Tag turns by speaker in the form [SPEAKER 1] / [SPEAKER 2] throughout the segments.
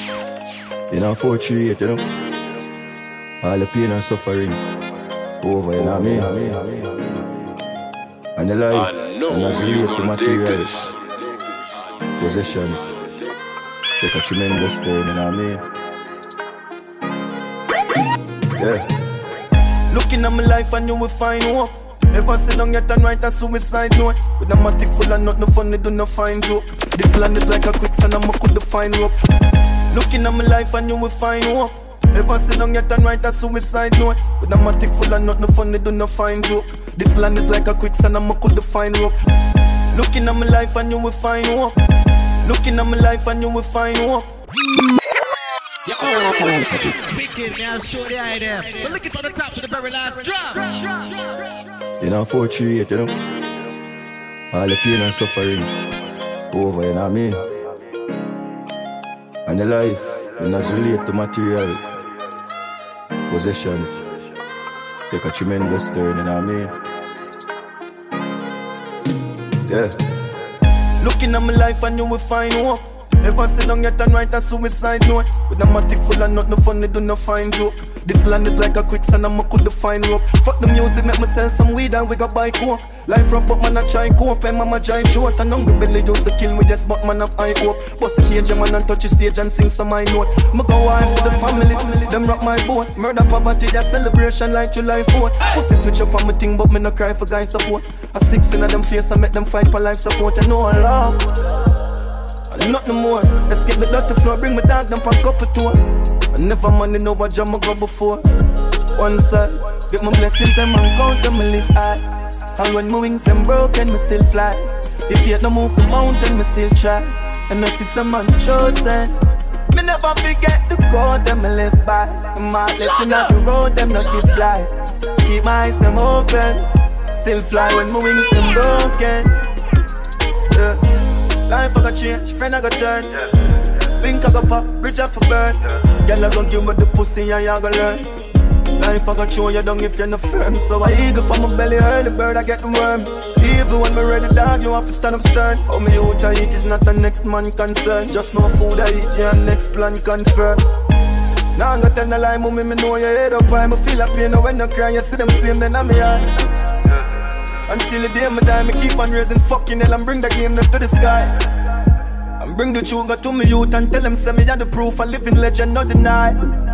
[SPEAKER 1] You know, 438, you know. All the pain and suffering over, you know what I mean? And the life, and as relate to material possession, take a tremendous turn, you know what I mean? Yeah. Looking at my life and you will find hope. Never sit down yet and write a suicide note. With a matic full of nothing funny, do not find joke. This land is like a quicksand and I could find rope. Looking at my life and you will find hope. Never sit down yet and write a suicide note. With a matic full of nothing funny, do not find joke. This land is like a quicksand and I could find rope. Looking at my life and you will find hope. Looking at my life and you will find hope.
[SPEAKER 2] Wicked, now show the idea. But look it from the top to the very last drop.
[SPEAKER 1] You know, 438, you know. All the pain and suffering over, you know what I mean? And the life, when as relate to material possession, take a tremendous turn, you know what I mean? Yeah. Looking at my life and you will find hope. Never sit down yet and write a suicide note. With a matic full of nothing funny, do not find joke. This land is like a quicksand and I could find rope. Fuck the music, make me sell some weed and we got buy coke. Life rough but man I try cope and mama giant short. And hungry belly used to kill me, yes but man have high hope. Bust the cage man and touch the stage and sing some high note. Me go hard for the family, them rock my boat. Murder poverty, that celebration like July 4th. Pussy switch up on me thing but me no cry for guys support. A 16 of them face and make them fight for life support. And no one love and nothing more. Escape the dirty floor, bring my dog down for a couple tour. I never money know what jam I go before. One side, get my blessings and man count them me live high. And when my wings them broken, me still fly. If yet no move the mountain, me still try. And I see some man chosen. Me never forget the code them me live by. My blessing out the road, them not give fly. Keep my eyes them open. Still fly when my wings them broken. Yeah. Life I got change, friend I got turn. Link I got pop, bridge I for burn. Girl I gon' give me the pussy and you gon' learn. Life I got show you down if you're not firm. So I eagle for my belly, early bird I get the worm. Even when me ready dog, you have to stand up stern. How me out I eat is not the next man concern. Just no food I eat, yeah, next plan confirm. Now I'm gonna tell the lie, mommy, me know your head up high. Me feel a pain, now when you cry, you see them flame, then I'm here. Until the day me die, me keep on raising fucking hell and bring the game up to the sky. And bring the sugar to me youth and tell them say me are the proof a living legend, not deny.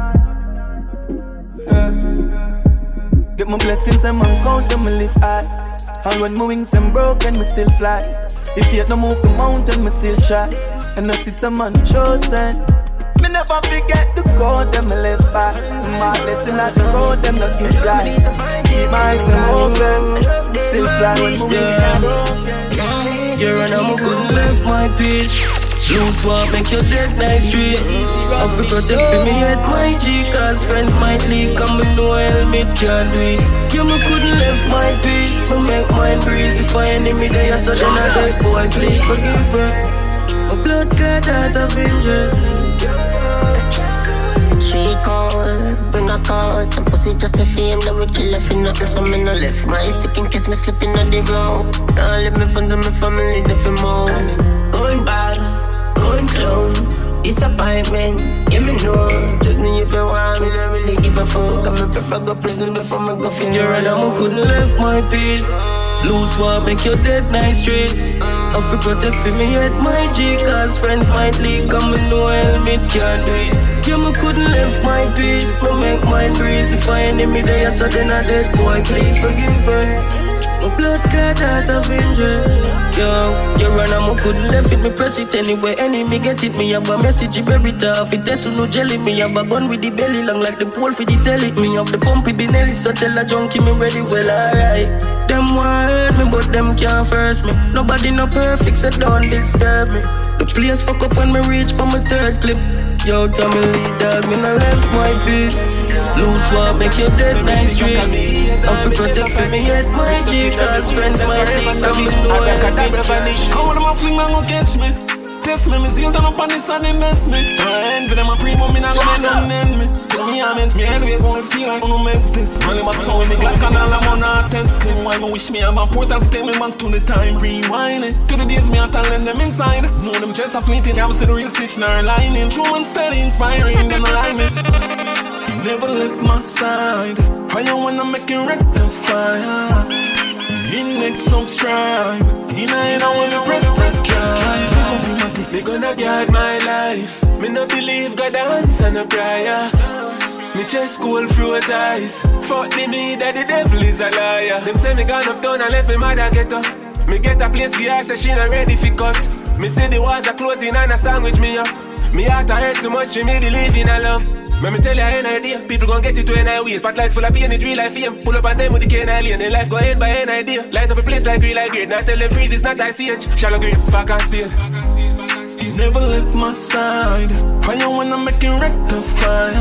[SPEAKER 1] Get my blessings and man count them me live high. And when my wings them broken, me still fly. If yet no move the mountain, me still try. And I see some man chosen. Me never forget the code them me live by. My blessing as the road them not give fly. Keep my eyes open. Still fly when my wings them broken.
[SPEAKER 3] You're an I'm couldn't left my peace. Loose walk make your dead nice street. Have to protect me at my G. Cause friends might leak. Come and no helmet can't do it. You me couldn't left my peace. So make mine breeze. If I enemy there so then I dead boy please forgive me. My blood got out of injury.
[SPEAKER 4] She call, bring a call. Some pussy just to fame, then we kill if you nothing. So me no left my stick in case me slipping on the ground. Now let me fund my family, nothing more. Going bad, going clown. Disappointment, yeah me know. Just me if you want me, don't really give a fuck. I prefer go prison before me go fin.
[SPEAKER 3] You're an I couldn't left my peace. Loose walk make your dead nice streets. Have to protect for me at my G. Cause friends might leak. Come and no helmet can't do it. You me couldn't left my peace. So make mine breeze. If I enemy there so then I dead boy please forgive me. My blood got out of injury. Yo, you run and I couldn't left it. Me press it anyway. Enemy get it. Me have a message you bury it off. It test no jelly. Me have a gun with the belly long like the pole for the telly. Me have the pumpy Benelli. So tell a junkie me ready well alright. Them want hurt me but them can't first me. Nobody no perfect so don't disturb me. The place fuck up when me reach for my third clip. Yo, tell me lead dog, me no left my peace. Loose walk, make your dead nice streets. Have to protect for me at my G. Cause friends might leak, come to know I can be vanish.
[SPEAKER 5] How am I fling man go catch me? stress me. Me still turn up on this and they mess me. I envy them a primo, me not gonna nothing end me. Tell me I meant me anyway, gonna feel like no makes this. Money back so me like and all I'm on a test. Why me wish me have a portal to take me back to the time. Rewind it to the days me a talent them inside. Know them just a fleeting, I see the real stitch nor lining. True and steady, inspiring, them alignment. You never left my side. Fire when I'm making rectify. Index some stripe. In I when you press that drive. Me gonna guard my life. Me no believe God answer no prayer. Me chest cold froze eyes. Fuck me that the devil is a liar. Them say me gone uptown and left me mother get up. Me get a place the say she not ready for cut. Me say the walls are closing and a sandwich me up. Me heart a hurt too much for me to live in a love. Let me tell you an idea. People gon' get it to any ways. Spotlight full of pain, it's real life fame. Pull up on them with the cane alien. Then life go end by an idea. Light up a place like real life grade. Now tell them freeze, it's not ICH. Shallow grave, fuck and spear. You never left my side. Fire when I'm making rectify.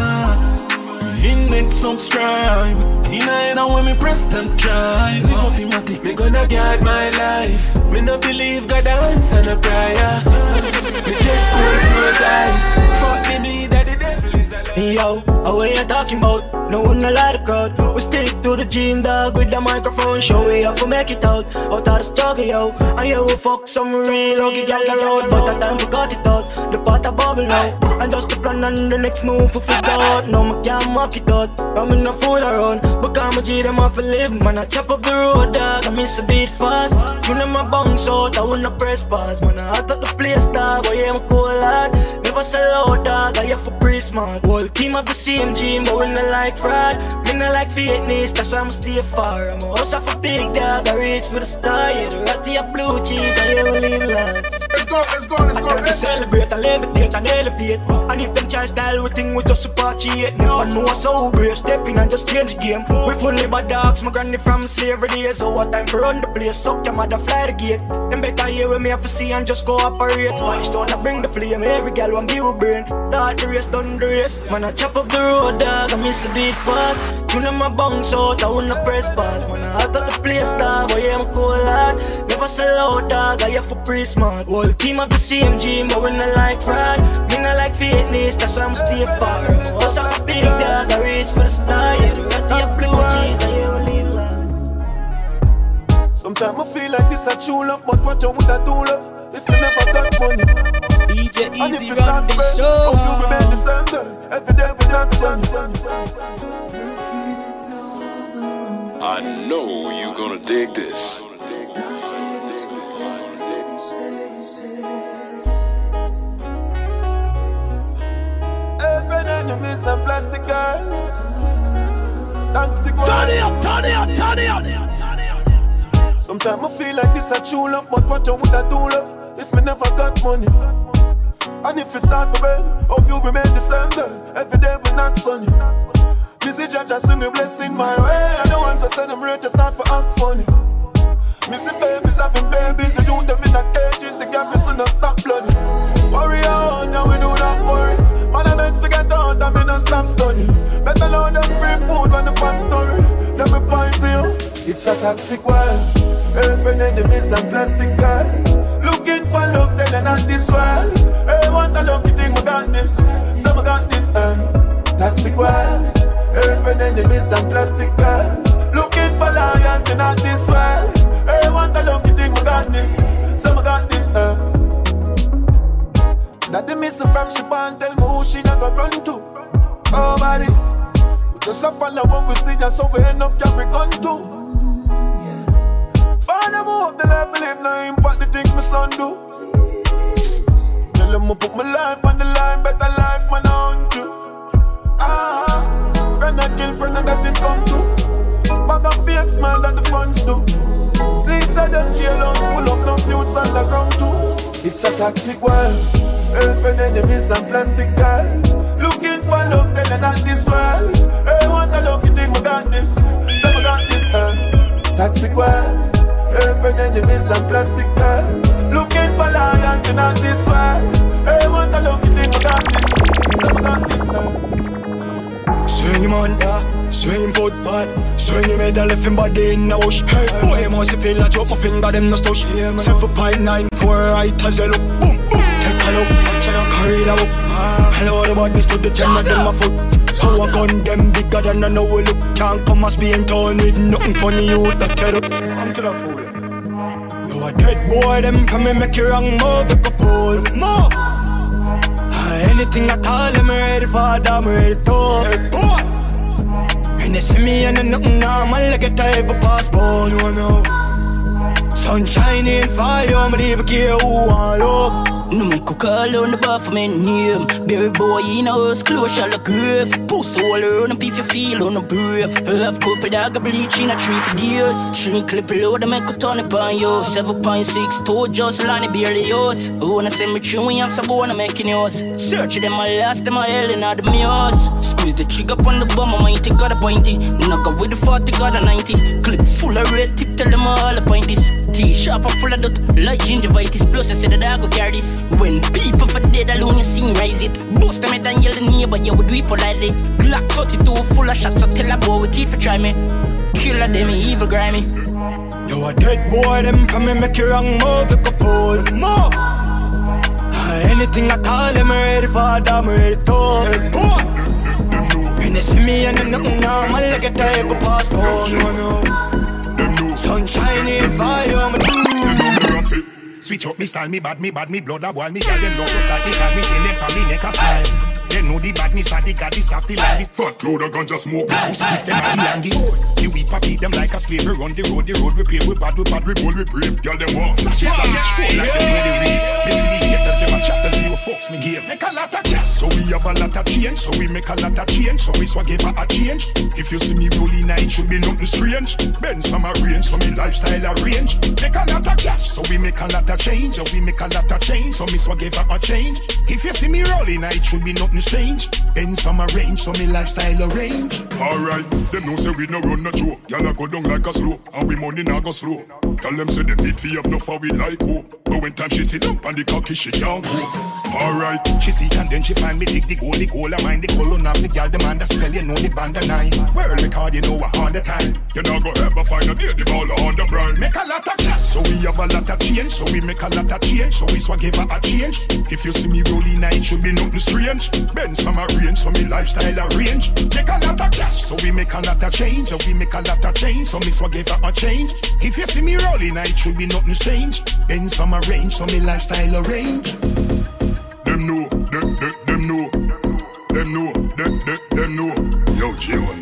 [SPEAKER 5] Index some stripe. In I when me press them drive. Me gonna guard my life. Me no believe God answer no prayer. Me just cold froze eyes. Fuck me that the devil is alive.
[SPEAKER 6] Yo, what you talking about? No one no lie to crowd. We stick to the gym, dog, with the microphone. Show we have to make it out of the struggle, yo. And yeah, we fuck some real ugly gal around. But that time we got it out. The pot a bubble now. And just the plan and the next move we figure out. No, me can't mock it out. I'm in a fool around. But I'm a G, them off a live. Man, I chop up the road, dog. I miss a beat fast. You know my bounce out, I wanna press pause. Man, I hot up the place, dog. But yeah, I'm cool, lad. Never sell out, dog. I have for pre-smart. Whole team of the same gym, but we not like fraud. Me not like fitness, that's why I'm stay far. I'm a house of a big dog, I reach for the star. Yeah, the ratty of blue cheese, I hear we leave land.
[SPEAKER 7] Let's go.
[SPEAKER 6] We celebrate and levitate and elevate. And if them try style, we think we just support cheat. Never know us so brave, step in and just change the game. We fully bad dogs, my granny from slavery days. So what time for run the place, suck your mother fly the gate. Them better hear with me have to see and just go operate. Spanish don't bring the flame, every girl want give a brain. Start the race, done the race. Man, I chop up the road, dog, I miss a beat fast. You know my bounce out, I wanna press pause. Man, I hot up the place, dog, but yeah, I'm cool, lad. Never sell out, dog, I have for pre-smart. Whole team of the same gym, but we not like fraud. Me not like fitness, that's why I'm stay far. I'm a house of a big dog, I reach for the star. Yeah, the ratty of blue cheese, I hear we leave land.
[SPEAKER 5] Sometimes I feel like this a true love, but what you woulda do love if you never got money?
[SPEAKER 2] DJ Easy run the show.
[SPEAKER 5] Hope you remain the same girl. Every day we not sunny.
[SPEAKER 8] I know you gonna dig this.
[SPEAKER 5] Every enemy is a plastic girl. Toxic one.
[SPEAKER 2] Turn it up.
[SPEAKER 5] Sometimes I feel like this a true love, but what you woulda do love if me never got money? And if it start for bed, hope you remain the same girl. Every day we not sunny. Missy Judge, I swing a blessing my way. I don't want to send them ready to start for act funny. Missy babies having babies, they do them in the cages. The gap is not stop bloody. Worry on, now we do not worry. Man, I meant to get out, I mean not stop studying. Better load them free food when the pot story. Let me point to you, it's a toxic world. Every enemies and plastic girl. Looking for love, telling us this world. Hey, once a lucky thing, we got this. So we got this, toxic world. Every enemies and plastic girls. Looking for loyalty, not this world. Hey, want a lucky thing, we got this. So we got this, That the missing from she and tell me who she not gonna run to. Oh, body. We just a follow what we see, and so we end up carry gun too. Find them hope, they let believe no impact the things my son do. Tell them I put my life on the line, better life man on you. Friend I kill, friend that it come to. Bag of fake smile that the funds do. Six of them jailhouse full of love youths on the ground too. It's a toxic world. Elfin enemies and plastic girl. Looking for love, telling us this world. Hey, want a lucky thing, we got this. So we got this, toxic world. Elfin enemies and plastic girls. Looking for loyalty, not this world. Hey, want a lucky thing, we got this. So we got this,
[SPEAKER 6] Swing on, yeah, swing football. Swing him head and left him body in the bush. Hey, boy, must feel I drop my finger, them no stush. 7.94 right as you look, boom, boom. Take Hello, watch out, carry the book. Hello, the badness to the gender, them my foot. How a gun, them bigger than I know we look. Can't come and be in town with nothing funny, you that tear up. I'm to the fool. You a dead boy, them come and make you wrong move, like a fool. Move! Anything at all, I'm ready for that, I'm ready to talk. Hey, boy! And they see me and I'm nothing normal, like a type of passport. No. Sunshine in fire, I'm never care who I love.
[SPEAKER 3] No make a call on the bar for my name. Berry boy in a house, close shall look grave. Pussy all around up if you feel on a brave. Have couple dog a bleach in a tree for days. 3 clip load, I make a ton upon you. 7.6, 2 just line barely yours. Who wanna send me through, we have some wanna making yours. Search them, I last them, I hell in all the mirrors. Squeeze the trigger on the bomb, I mighty got a pointy. Knock out with the 40, got a 90. Clip full of red tip, tell them all the point this. T-sharp and full of dot, like gingivitis. Plus I said that I go carry this. When people for dead alone, you see rise it. Bust them head and yell the neighbor, you would do it politely. Glock 32 full of shots, so tell a boy with teeth for try me. Killer them, evil grimy.
[SPEAKER 6] You a dead boy, them come and make you wrong move, like a fool. Move! Anything at all, I'm ready for that, I'm ready to talk. Hey, boy! And they see me and I'm nothing normal, like a type of passport. No. Sunshine in fire, I'm
[SPEAKER 7] switch up me style, me bad, me blood a boil, me girl them love to start me call me chain them for me neck a smile. They know the badness and the god is soft, the land is fat load of ganja smoke. Push give them at the langis. The weed papi them like a slave, we run the road we pay, we bad, we bold, we brave. Girl them walk, flash it, stroll like them know the read. They see the haters, them a chat, zero fucks me give. Make a lot of chat, so we have a lot of change, so we make a lot of change, so we swag give a change. If you see me rolling now, it should be nothing strange. Benz from a range, so me lifestyle arrange. Make a lot of cash, so we make a lot of change, so we make a lot of change, so me swag give a change. If you see me rolling now, it should be nothing strange. Benz from a range, so me lifestyle arrange.
[SPEAKER 9] Alright, them know say we no run no joke. Y'all go down like a slow, and we money now go slow. Tell them say them need fi have no for we like hope. But when time she sit up and the cocky she can't go. Alright,
[SPEAKER 7] she see and then she find me dig the goal, I mind the colon of the girl, the man that spell, you know the band of 9. World record, you know all the time.
[SPEAKER 9] You not go ever find a day the ball on the brand.
[SPEAKER 7] Make a lot of chat, so we have a lot of change, so we make a lot of change, so we swag give a change. If you see me rolling now, it should be nothing strange. Benz from a range, so me lifestyle arrange. Make a lot of cash, so we make a lot of change, so we make a lot of change, so me swag give a change. If you see me rolling now, it should be nothing strange. Benz from a range, so me lifestyle arrange.
[SPEAKER 9] Them know, them know, them know. Yo,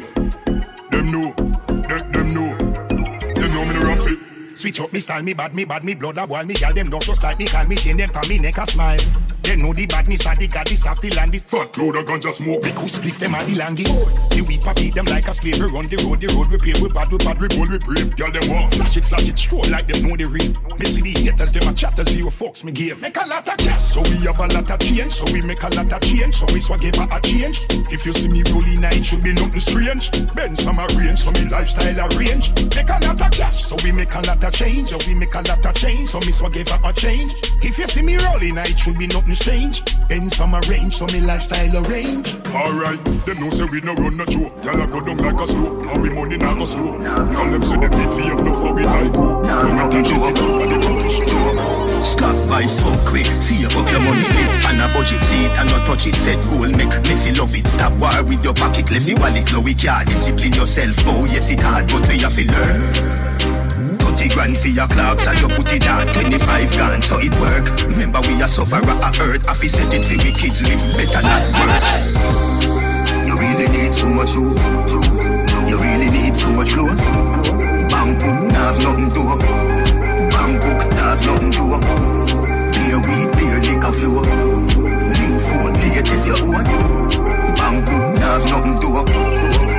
[SPEAKER 9] J1. Them know, them know me the wrong fit.
[SPEAKER 7] Switch up me style, me bad, me blood a boil, me girl them don't so style, me call me chain them for me neck a smile. They know the badness and the god is soft, the land is
[SPEAKER 9] fat load of ganja smoke.
[SPEAKER 7] We could split them at the langis. The weed papi them like a slave, we run the road we pay, we bad, we bold, we brave. Girl them walk, flash it, stroll like them know the read. Me see the haters, them a chatter, zero fucks me give. Make a lot of chat, so we have a lot of change, so we make a lot of change, so we swag give a change. If you see me rolling now, it should be nothing strange. Benz from a range, so me lifestyle arrange. Make a lot of cash, so we make a lot of change, so we make a lot of change, so me swag give a change. If you see me rolling now, it should be nothing strange. Benz from a range, so me lifestyle arrange.
[SPEAKER 9] Alright, them know say we no run no joke. Y'all a go down like a slow, and we money now go slow. Tell them say them need fi have no for we like go. But when time she sit up and the cocky she go.
[SPEAKER 10] Stop by fuck quick, see up your money live and a budget. See it and not touch it, set goal make messy love it. Stop war with your pocket, left your wallet, no we can't discipline yourself. Oh yes it hard, but we have to learn. 30 grand for your clocks and you put it on 25 grand, so it work. Remember we are sufferer at earth, I fi set it for we kids live better not worse. You really need so much food, you really need so much clothes. Bank book now have nothing to up, bank book now have nothing to up. Beer weed, beer liquor flow, link phone, latest your own. Bank book now have nothing to up.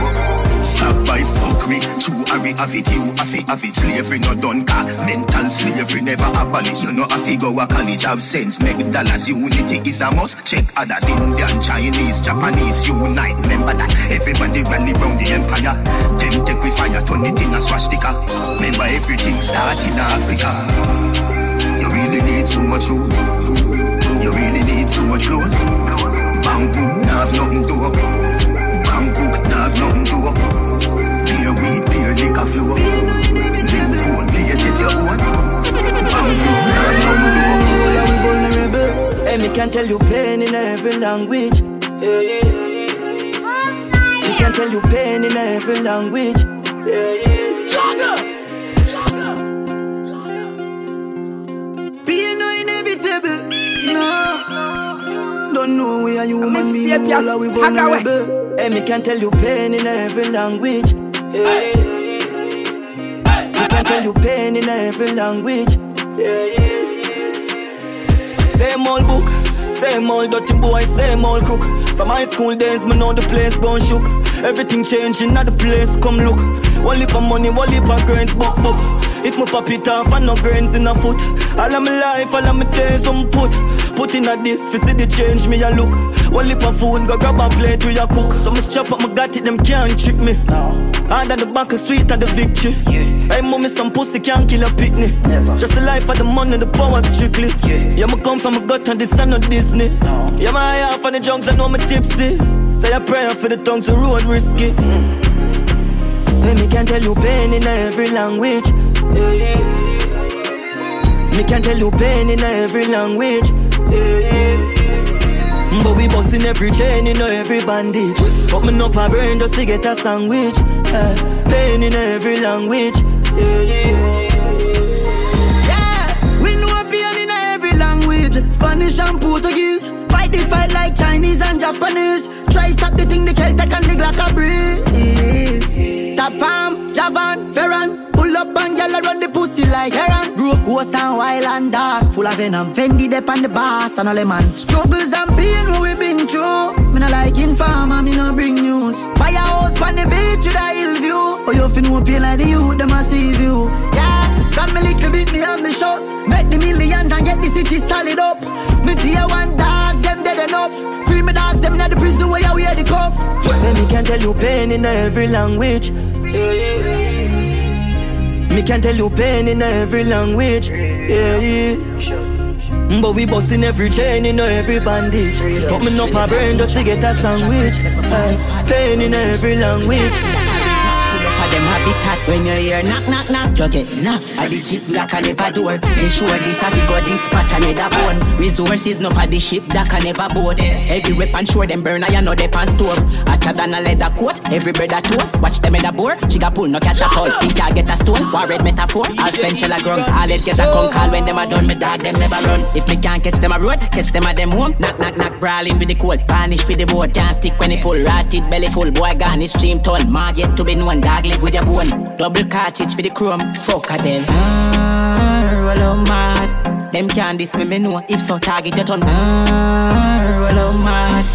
[SPEAKER 10] Stop by fuckery, true Harry have it, you have it. Slavery no done car, mental slavery never abolish. You know have to go a college, have sense, make dollars. Unity is a must, check others. Indian, Chinese, Japanese, unite. Remember that everybody rally round the empire. Them take we fire, turn it in a swastika. Remember everything start in Africa. You really need so much food, you really need so much clothes. Bamboo, now have nothing to up. Bamboo, now have nothing to up. Beer weed, beer liquor flow. Link phone, latest your own. Bamboo, now have nothing to up.
[SPEAKER 3] I'm vulnerable.
[SPEAKER 6] you pain in every language. Yeah, yeah. Me can tell you pain in every language. Yeah, yeah. Juggle. Pain no inevitable. No. Don't know where you woman me know we vulnerable. Hey, me can tell you pain in every language. Yeah. Me can tell you pain in every language. Yeah, yeah. Same old book, same old dirty boy, same old crook. From high school days, me know the place gone shook. Everything changing at the place, come look. One lip of money, one lip of grains, book. If my pop it off and no grains in a foot. All of my life, all of my days, I'm put in a this, fi see the change me a look. One lip of food, go grab a plate with a cook. So me strap up, me got it, them can't trick me. Hard at the back, sweet at the victory. Hey mommy, some pussy can't kill a picnic. Just the life of the money, the power strictly. Yeah, me come from a gut and this and not Disney. Yeah, my eye off on the junks, I know me tipsy. Say a prayer for the tongues, the road risky. Hey, me can tell you pain in every language. Me can tell you pain in every language. But we bustin' every chain in every bandage. But me no pa brain just to get a sandwich. Pain in every language. Yeah, we know pain in every language. Spanish and Portuguese. Fight the fight like Chinese and Japanese. Try stop the thing, the Celtic and the like a breeze. Top farm, Javan, Ferran. Pull up and gyal run the pussy like heron. Grew up coast and wild and dark, full of venom. Fendi dep on the boss and all the man. Struggles and pain what we been through. Me no like informer, me no bring news. Buy a house on the beach with a hill view. Oh you fin know pain like the youth, them a see you. Yeah, from me little bit me ambitious. Make the millions and get the city solid up. Me tier one dogs, them dead enough. Free me dogs, them in the prison where you wear the cuff. Me can tell you pain in every language. Me can tell you pain in every language. Yeah. But we bustin' every chain in every bandage. But me no pa brain just to get a sandwich. Pain in every language. Them habitat when you hear knock, knock, knock, you get knock. At the chip that can never door. Ensure this have you got dispatch another bone. Resources no for the ship that can never board. Every weapon sure them burn I know they pan stove. Hotter than a leather coat, every bread a toast. Watch them in the board, chiga pull no catch a call. Think I get a stone, war red metaphor. I'll spend shell a ground, I'll let get a con call when them a done. Me dog them never run. If me can't catch them a road, catch them at them home. Knock, knock, knock, brawling with the cold. Vanish with the board, can't stick when he pull. Rotted belly full, boy gone his stream ton. Mag yet to be known, dog live with your bone. Double cartridge for the chrome, fuck a them. Roll on mad. Them can't diss me know. If so, target your turn. Roll on mad.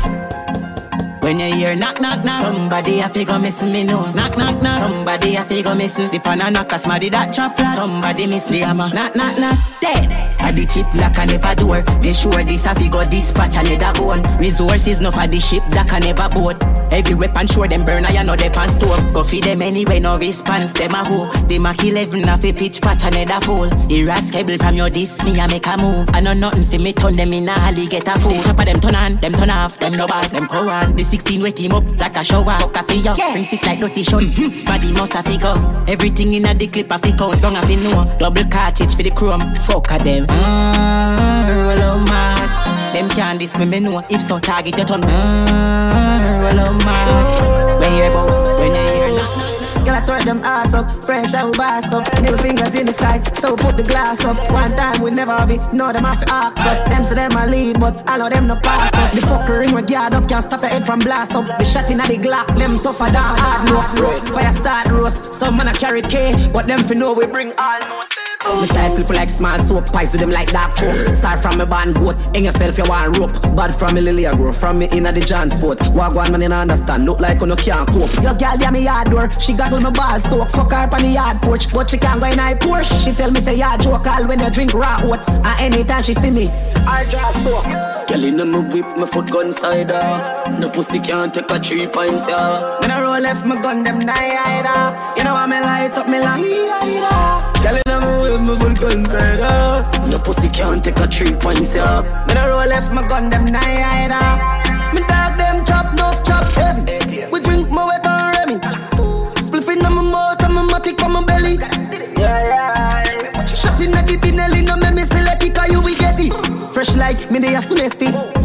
[SPEAKER 6] When you hear knock, knock, knock, somebody a figure missing me know. Knock, knock, knock, somebody a figure missing. The pan a knock a smarty that chop flat. Somebody miss the hammer. Knock, knock, knock, dead. At the chip lock and never door. Be sure this a figure dispatch another bone. Resources no for the ship that can never board. Every weapon sure them burn I know they pan stove. Go feed them anyway, no response, them a hoe. The Mach 11 off a pitch patch another fall. Irascible from your diss, me a make a move. I know nothing for me, turn them in a alley, get a fool. The chopper them turn on, them turn off, them no bad, them go on. The 16 wet him up like a shower. Fuck a fee up, bring it like dirty shot. Smarty must a figure. Everything in a the clip a fi count, don't have to know. Double cartridge for the chrome, fuck a them. Roll on mad. Them can't diss me know. If so, target your turn. Roll on mad. When you hear about, when you hear knock, knock. Girl, I throw them ass up, fresh out bass up. Middle fingers in the sky, so put the glass up. One time we never have it, no them have to ask us. Them say them a lead, but all of them no pass us. The fuckery we guard up, can't stop your head from blast up. The shot in at the Glock, them tougher than hard rough. Fire start roast, some man a carry K, but them fi know we bring all no. My style slip like small soap, pies with them like dark choke. Start from me band goat, hang yourself you want rope. Bad from me Lilia grow, from me inna the John sport. Wagwan man you not understand, look like you no can't cope. Your girl yeah me yard door, she goggle my ball soak. Fuck her up on the yard porch, but she can't go in her Porsche. She tell me say yeah joke all when you drink raw oats. And anytime she see me, I draw soak. Girl inna me whip, my foot gun side no pussy can't take a 3 pints yeah. When I roll left my gun them night you know how me light up me like girl inna me whip, my foot gun side no pussy can't take a 3 pints yeah. When I roll left my gun them night me dog them chop heavy. We drink more wet and Remy. Spliff inna my mouth and my matic on my belly. Yeah. Shot inna the Benelli, no make me select it 'cause you we get it. Fresh like me they a snesty.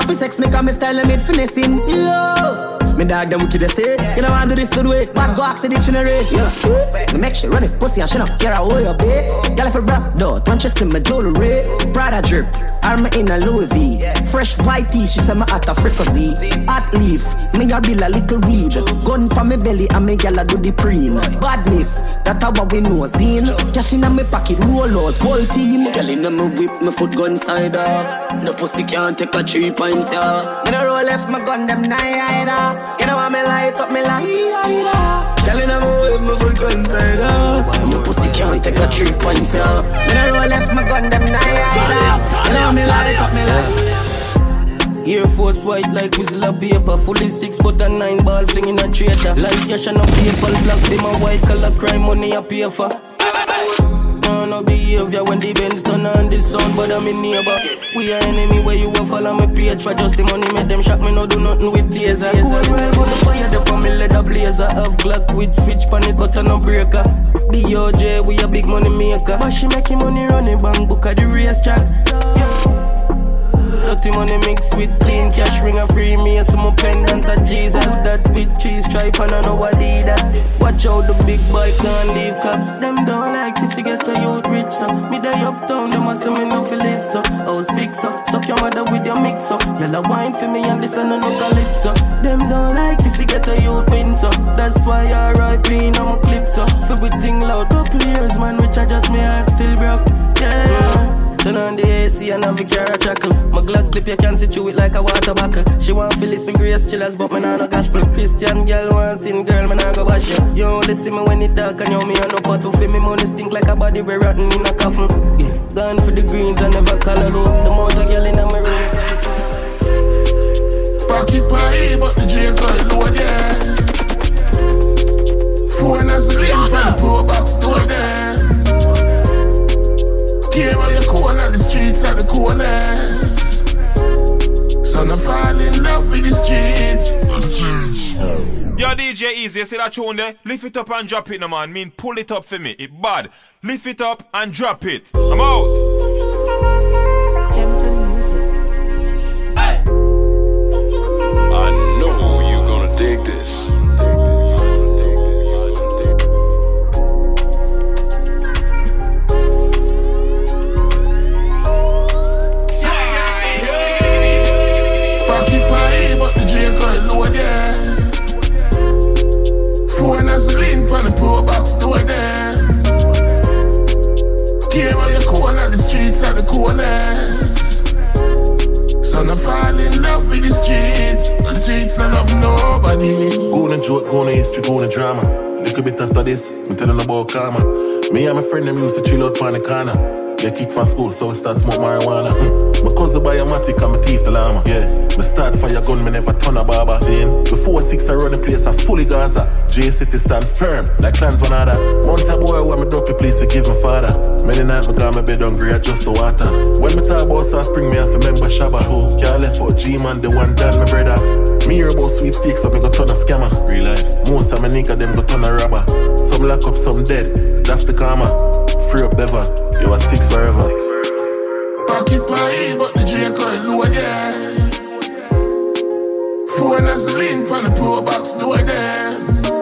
[SPEAKER 11] for sex, make a me style and made finessing. Yo, me dog them wicked say. You know I do this the way. Bad go ask the dictionary. You know see? Me make shit run it, pussy and shut up. Get away up, babe. Girl if a rap dot, don't you see my jewelry? Prada drip, arm in a Louis V. Fresh white tee, she say me at a fricassee. Hot leaf, me a bill a little weed. Gun pa me belly and me gyal a do the preen. Badness, that's how we know zine. Cash in a me pocket, roll out, whole team. Girl in a me whip, me foot gun side. No pussy can't take a 3 pints, yeah. Me no roll left, my gun them nine. You know I me light up, me light. Girl in a me whip, me foot gun side. No pussy can't take a 3 pints, yeah. Me no roll left, my gun them nine. You know me light up, me light.
[SPEAKER 3] Air Force white like whistle of paper. Fully 6 but a 9 ball fling in a traitor. Like cash and a paper black. Them a white color crime money a pay for. No behavior when the Benz turn on the sound. But I'm in neighbor. We are enemy where you will follow me page. For just the money make them shock me. No do nothing with taser. Cold well but the fire the on me leather blazer. Have Glock with switch pan it but a no breaker. BOJ we a big money maker. But she making money running bank book at the race track. Dirty money mixed with clean cash, ring a free me and some pendant of Jesus. That with cheese stripe and I know Adidas. Watch out the big boy can't leave cops. Them don't like this to get a youth rich so. Me die uptown, them must say me no feel live so. House big so, suck your mother with your mix so. Yellow wine for me and this and no calypso. Them don't like this to get a youth win so. That's why I ride clean on my clip so. Feel with thing loud, couple years man, which I just me heart still broke. Yeah. Turn on the AC and have a car a chuckle. My Glock clip you can sit you it like a water buckle. She want to listen grace chillers but me nah no gospel. Christian girl want sin girl me nah go bash you. You only see me when it dark and you me a no pot to feel me money stink like a body we rotten in a coffin. Yeah, gone for the greens and never call alone. The motor girl in my room.
[SPEAKER 12] Pocket pie but the jail call load yeah. Phone as a link and the pro box door there. Here on your corner, the streets are the coolest. So I fall in love with the streets.
[SPEAKER 13] Yo, DJ Easy, you see that tune there? Lift it up and drop it, no man. Mean pull it up for me. It bad. Lift it up and drop it. I'm out.
[SPEAKER 8] I know you gonna dig this.
[SPEAKER 12] Phone as a link on the pro box door there. Here on your corner, the streets are the coolest. So I fall in love with the streets. The streets don't love nobody.
[SPEAKER 14] Go on joke, go on history, go on drama. Little bit after this, I'm telling about karma. Me and my friend them used to chill out on the corner. Get kicked from school, so we start smoke marijuana. My cousin buy a matic and my teeth the llama. Yeah, me start fire gun, me never turn a barber. Saying, before 6 I run the place, I fully Gaza. J-City stand firm, like clans one other. One time boy, when me drop the place, to give my father. Many nights me got my bed hungry, I just the water. When me talk about South Spring, me have to remember Shabba. Can't left for G-Man, the one done, my brother. Me hear about sweepstakes, so me go turn a scammer. Real life, most of my nigga, them go turn a robber. Some lock up, some dead, that's the karma. Free up never, you are 6 forever.
[SPEAKER 12] Pocket pie, but the jail call load yeah. Phone as a link on the pro box door there.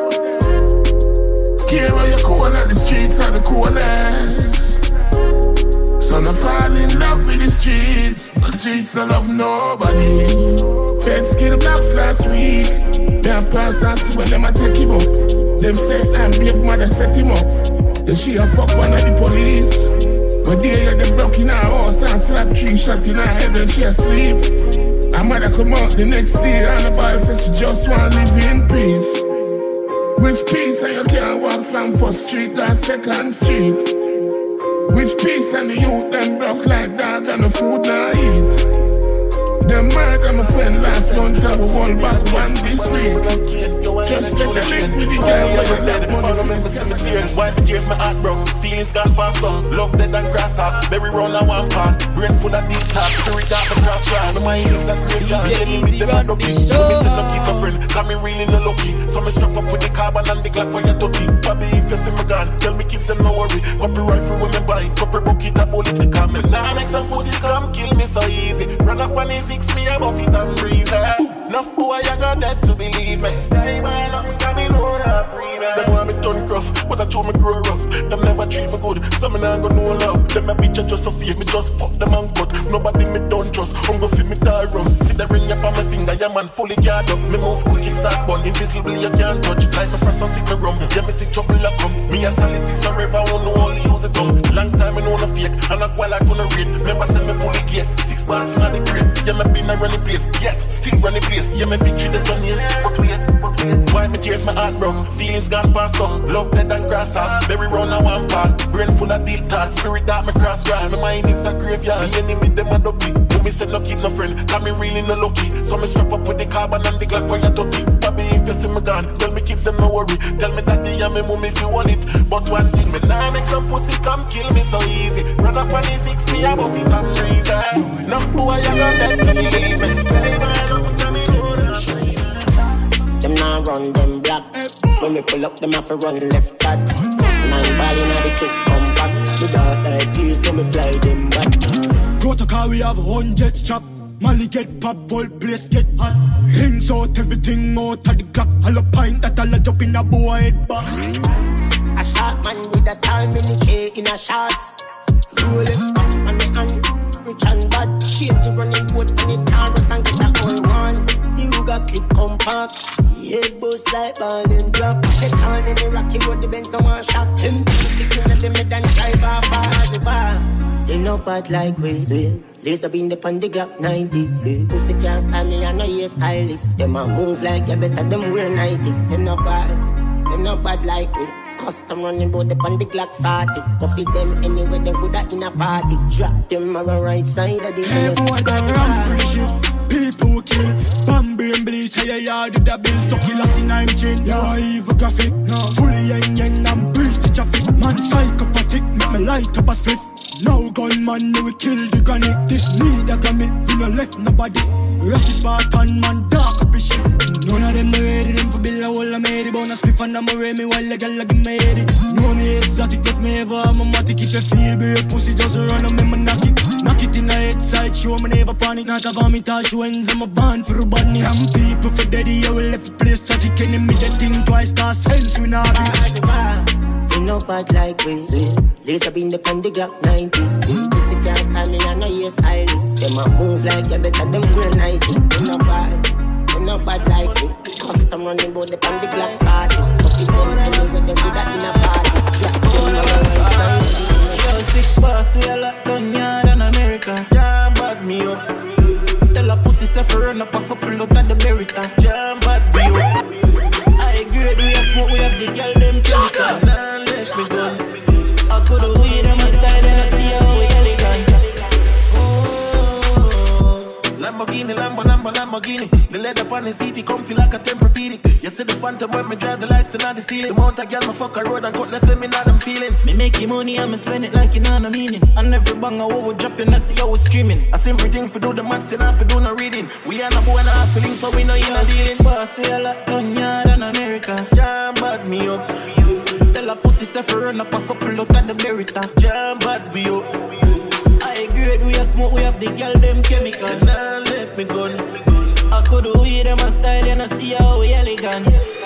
[SPEAKER 12] Here on your corner, the streets are the coolest. So I fall in love with the streets. The streets don't love nobody. Feds kill blacks last week. Their pass and see when them a take him up. Them said I'm big mother set him up. Then she a fuck one of the police. But they hear them blocking her house and slap 3 shots in her head and she asleep. Her mother come out the next day and the boy said she just want to live in peace. With peace and you can't walk from 1st street to 2nd street. With peace and the youth them broke like dog and the food not eat. Them murder my friend last month and we whole back one this week. Just get a link with the girl when you let money from the cemetery.
[SPEAKER 14] Wipe the tears, my heart broke. Feelings gone past on. Love dead and grass off. Berry roll on one part. Brain full of deep talk. Spirit out the cross round. My heels are great. Getting with them and lucky. Me say no keep a friend. Got me really no lucky. So me strap up with the carbon and the Glock when you're dirty. Bobby if you see me gone. Tell me kids them no worry. Copy rifle when me buy. Copy bucket a bullet. Come me now make some pussy come kill me so easy. Run up and easy. 6, me a bust it and breeze. Enough boy, I got that to believe me. Them want me done rough, but I told me grow rough. Them never treat me good, so me nah got no love. Them a bitch just so fake, me just fuck them and cut. Nobody me don't trust, I'm gon' fit me tie rough. See the ring up on my finger, yeah man fully guard up. Me move quick, it start burn, invisible you can't touch. Like my friends and sick me rum, yeah me see trouble a come. Me a solid 6 forever, I won't know only use it tongue. Long time me know no fake, and not while I gonna read. Remember send me bully gate, 6 bars in the grave. Yeah me been a running place, yes, still running place. Yeah me victory the sun here, but wait. Why me tears my heart broke, feelings gone past some. Love dead and cross off, bury round a one part. Brain full of deep thoughts, spirit that me cross grind. My mind is a graveyard, me enemy them a dopey. Who me said no keep no friend, cause me really no lucky. So me strap up with the carbon and the Glock while you dirty. Baby if you see me gone, tell me kids them no worry. Tell me daddy and me mom if you want it. But one thing me nah make some pussy come kill me so easy. Run up on the 6, me a bust it and trees. Enough boy you got that to believe me.
[SPEAKER 4] Them now run them black. When we pull up, them have to run left back. 9 ball in the kick, come back. The dark eye please, so me fly them back.
[SPEAKER 6] Protocol, we have 100 chop. Molly get pop, whole place get hot. Hands out, everything out of the clock. All a pint that all a jump in a boy head back.
[SPEAKER 4] A shot man with a time in the K in a shots. Rolex watch on the hand. Rich and bad, change the running boat on the Taurus and get a whole one. The Ruger clip compact. Head boost like ball and drop. The turn in the Rocky Road, the Benz no one shot. Him kicking at the mid and drive off as the bar. They no bad like we swear. Laser beam the on the Glock 90. Pussy can't stand me, I know you're stylist. Them a move like you better them wear 90. Them no bad like we. Custom running bout the on the Glock 40. Coffee them anywhere, them good in a party. Drop them on the right side of the
[SPEAKER 6] hey boy, that rampage shit. People kill. Bambi and bleach, how you yard with the bill. Stucky lost in I'm chin. Yeah, evil graphic. No, fully yang and breach the traffic. Man psychopathic, make me light up a spliff. Now gunman, me we kill the granny. This need a grammy, we no left nobody. Rocky Spartan, man, dark up his shit. None of them no ready, them for bill a whole a made. Bona spliff and I'm a me while the girl give me ready. No me exotic, but me ever I'm a matic. If you feel be a pussy, just run on me, man, knock it. Knock it in the head side, show me never panic. Not a vomit, I show ends, I'm a band for a bunny. Some people for daddy, I will left the place tragic. Enemy the thing twice, cause sense we not be.
[SPEAKER 4] They no bad like we swear. Laser beam the on the Glock 90. Pussy can't stand me, I know you're stylist. Them a move like you better them wear 90. They no bad like we. Custom running bout the on the Glock 40. Coffee them anywhere, them do that in a party. Drop them on the right side.
[SPEAKER 3] Yo, 6 bars, we a lot done yard in America.
[SPEAKER 14] Jam bad me up.
[SPEAKER 3] Tell a pussy say for run up a couple out of the Berita.
[SPEAKER 14] Jam bad me up.
[SPEAKER 3] I grade we a smoke, we have the girl them chemical.
[SPEAKER 14] Nah, let me go.
[SPEAKER 3] I could've weed them a style and I see how we elegant.
[SPEAKER 14] Lamborghini. The leather upon the seat, come feel like a Tempur-Pedic. You see the phantom when me drive the lights and on the ceiling. The mount a girl, me fuck a road and cut left them in all them feelings.
[SPEAKER 3] Me make you money and me spend it like you know no meaning. And every bang I will drop and I see how we streaming.
[SPEAKER 14] I simple thing for do the maths and for do no reading. We are no boy and a feeling, so we know you no dealing.
[SPEAKER 3] Boss, we a lot done yard in America.
[SPEAKER 14] Jam bad me up.
[SPEAKER 3] Tell a pussy say for run up a couple out of the Berita.
[SPEAKER 14] Jam bad me up.
[SPEAKER 3] I grade we a smoke, we have the girl them chemical.
[SPEAKER 14] Nah, left me gun.
[SPEAKER 3] I could've weed them a style and I see how we elegant.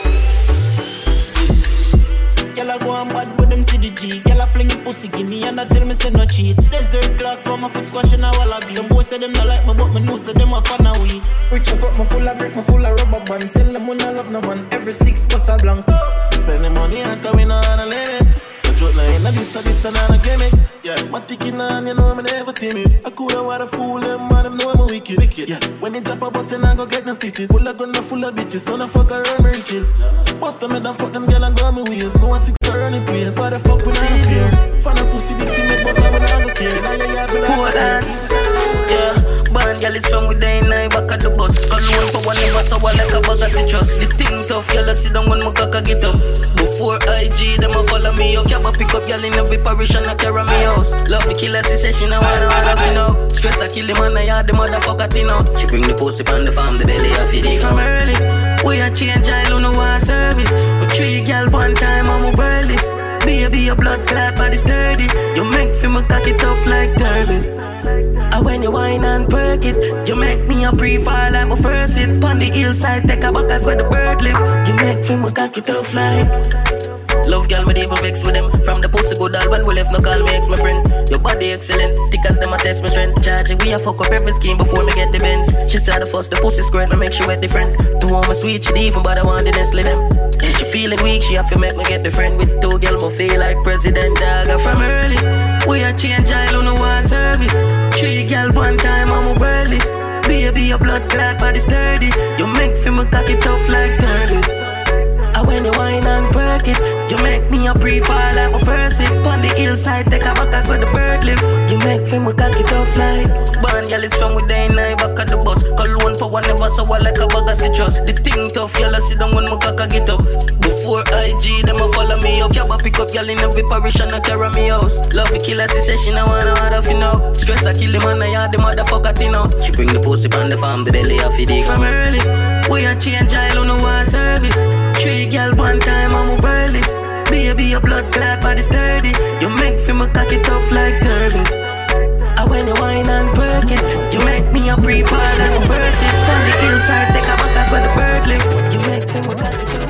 [SPEAKER 3] Girl I go and bad but them see the G. Girl I fling it pussy give me and I tell me say no cheat. Desert clocks for my foot squash and a wallaby. Some boys say them not like me but me know say them a fan of we. Rich a fuck me full of brick, me full of rubber band. Tell them when I love no man, every 6 plus a blank.
[SPEAKER 14] Spending money until we not on a limit. Joke now in a this and on a gimmicks. Yeah, my ticket on, you know me never timid. I coulda what a fool them, man, them know I'm a wicked. Yeah, when it drop a bus and I go get no stitches. Full of gun, full of bitches, so no fuck around me riches. Bust them and fuck them girl and go me ways. No one 6 or running place. Why the fuck we not fear? Fan a pussy, this in me, bust I when I go care. Now you got me like
[SPEAKER 3] yeah, band girl is from within night back at the bus. Call one for one never so like a bag of citrus. The thing tough, y'all sit down when my cock get up. Before IG, them a follow me up. Y'all pick up y'all in every parish and I carry me house. Love me killer, she say she no wanna run up, you know. Stress I kill him and I had the motherfucker thing out. She bring the pussy on the farm, the belly I feed it from early. We a change, I don't know what service. But 3 girl one time, I'm a burless. Baby, your blood clot body sturdy. You make me cock it tough like turban. And when you whine and perk it, you make me a pre-fall like my first hit. On the hillside, take a back as where the bird live. You make me cock it tough like. Love girl, me even vex with them. From the pussy good all when we left, no call me ex my friend. Your body excellent, thick as them a test my strength. Charging, we a fuck up every scheme before me get the bends. She said the first, the pussy squirt, me make sure wet different. The woman sweet, she even but I want the Nestle them. Yeah, she feeling weak, she have to make me get the friend. With two girl, me feel like president dog. From early, we a change, I don't know what service. 3 girl one time, I'm a world list. Baby, your blood clot, body sturdy. You make feel me cock it tough like turtle. And when you whine and perk it, you make me a pre-fall like my first hit. On the hillside, take a back as where the bird live. You make me cock it off like. Born girl is from with the night back at the bus. Cologne for one never so like a bag of citrus. The thing tough, y'all sit down when my cock a get up. Before IG, them a follow me up. Y'all pick up y'all in every parish and a carry me house. Love the killer, she say she no wanna have you know. Stress a kill him and I had the motherfucker thing out. She bring the pussy on the farm, the belly off it. From early, we a change, I don't know what service. 3 girl one time, I'm a world list. Baby, your blood clot, body sturdy. You make feel me cock it off like turtle. And when you whine and perk it, you make me a pre-fall like my first hit. On the hillside, take a back as where the bird live. You make feel me cock it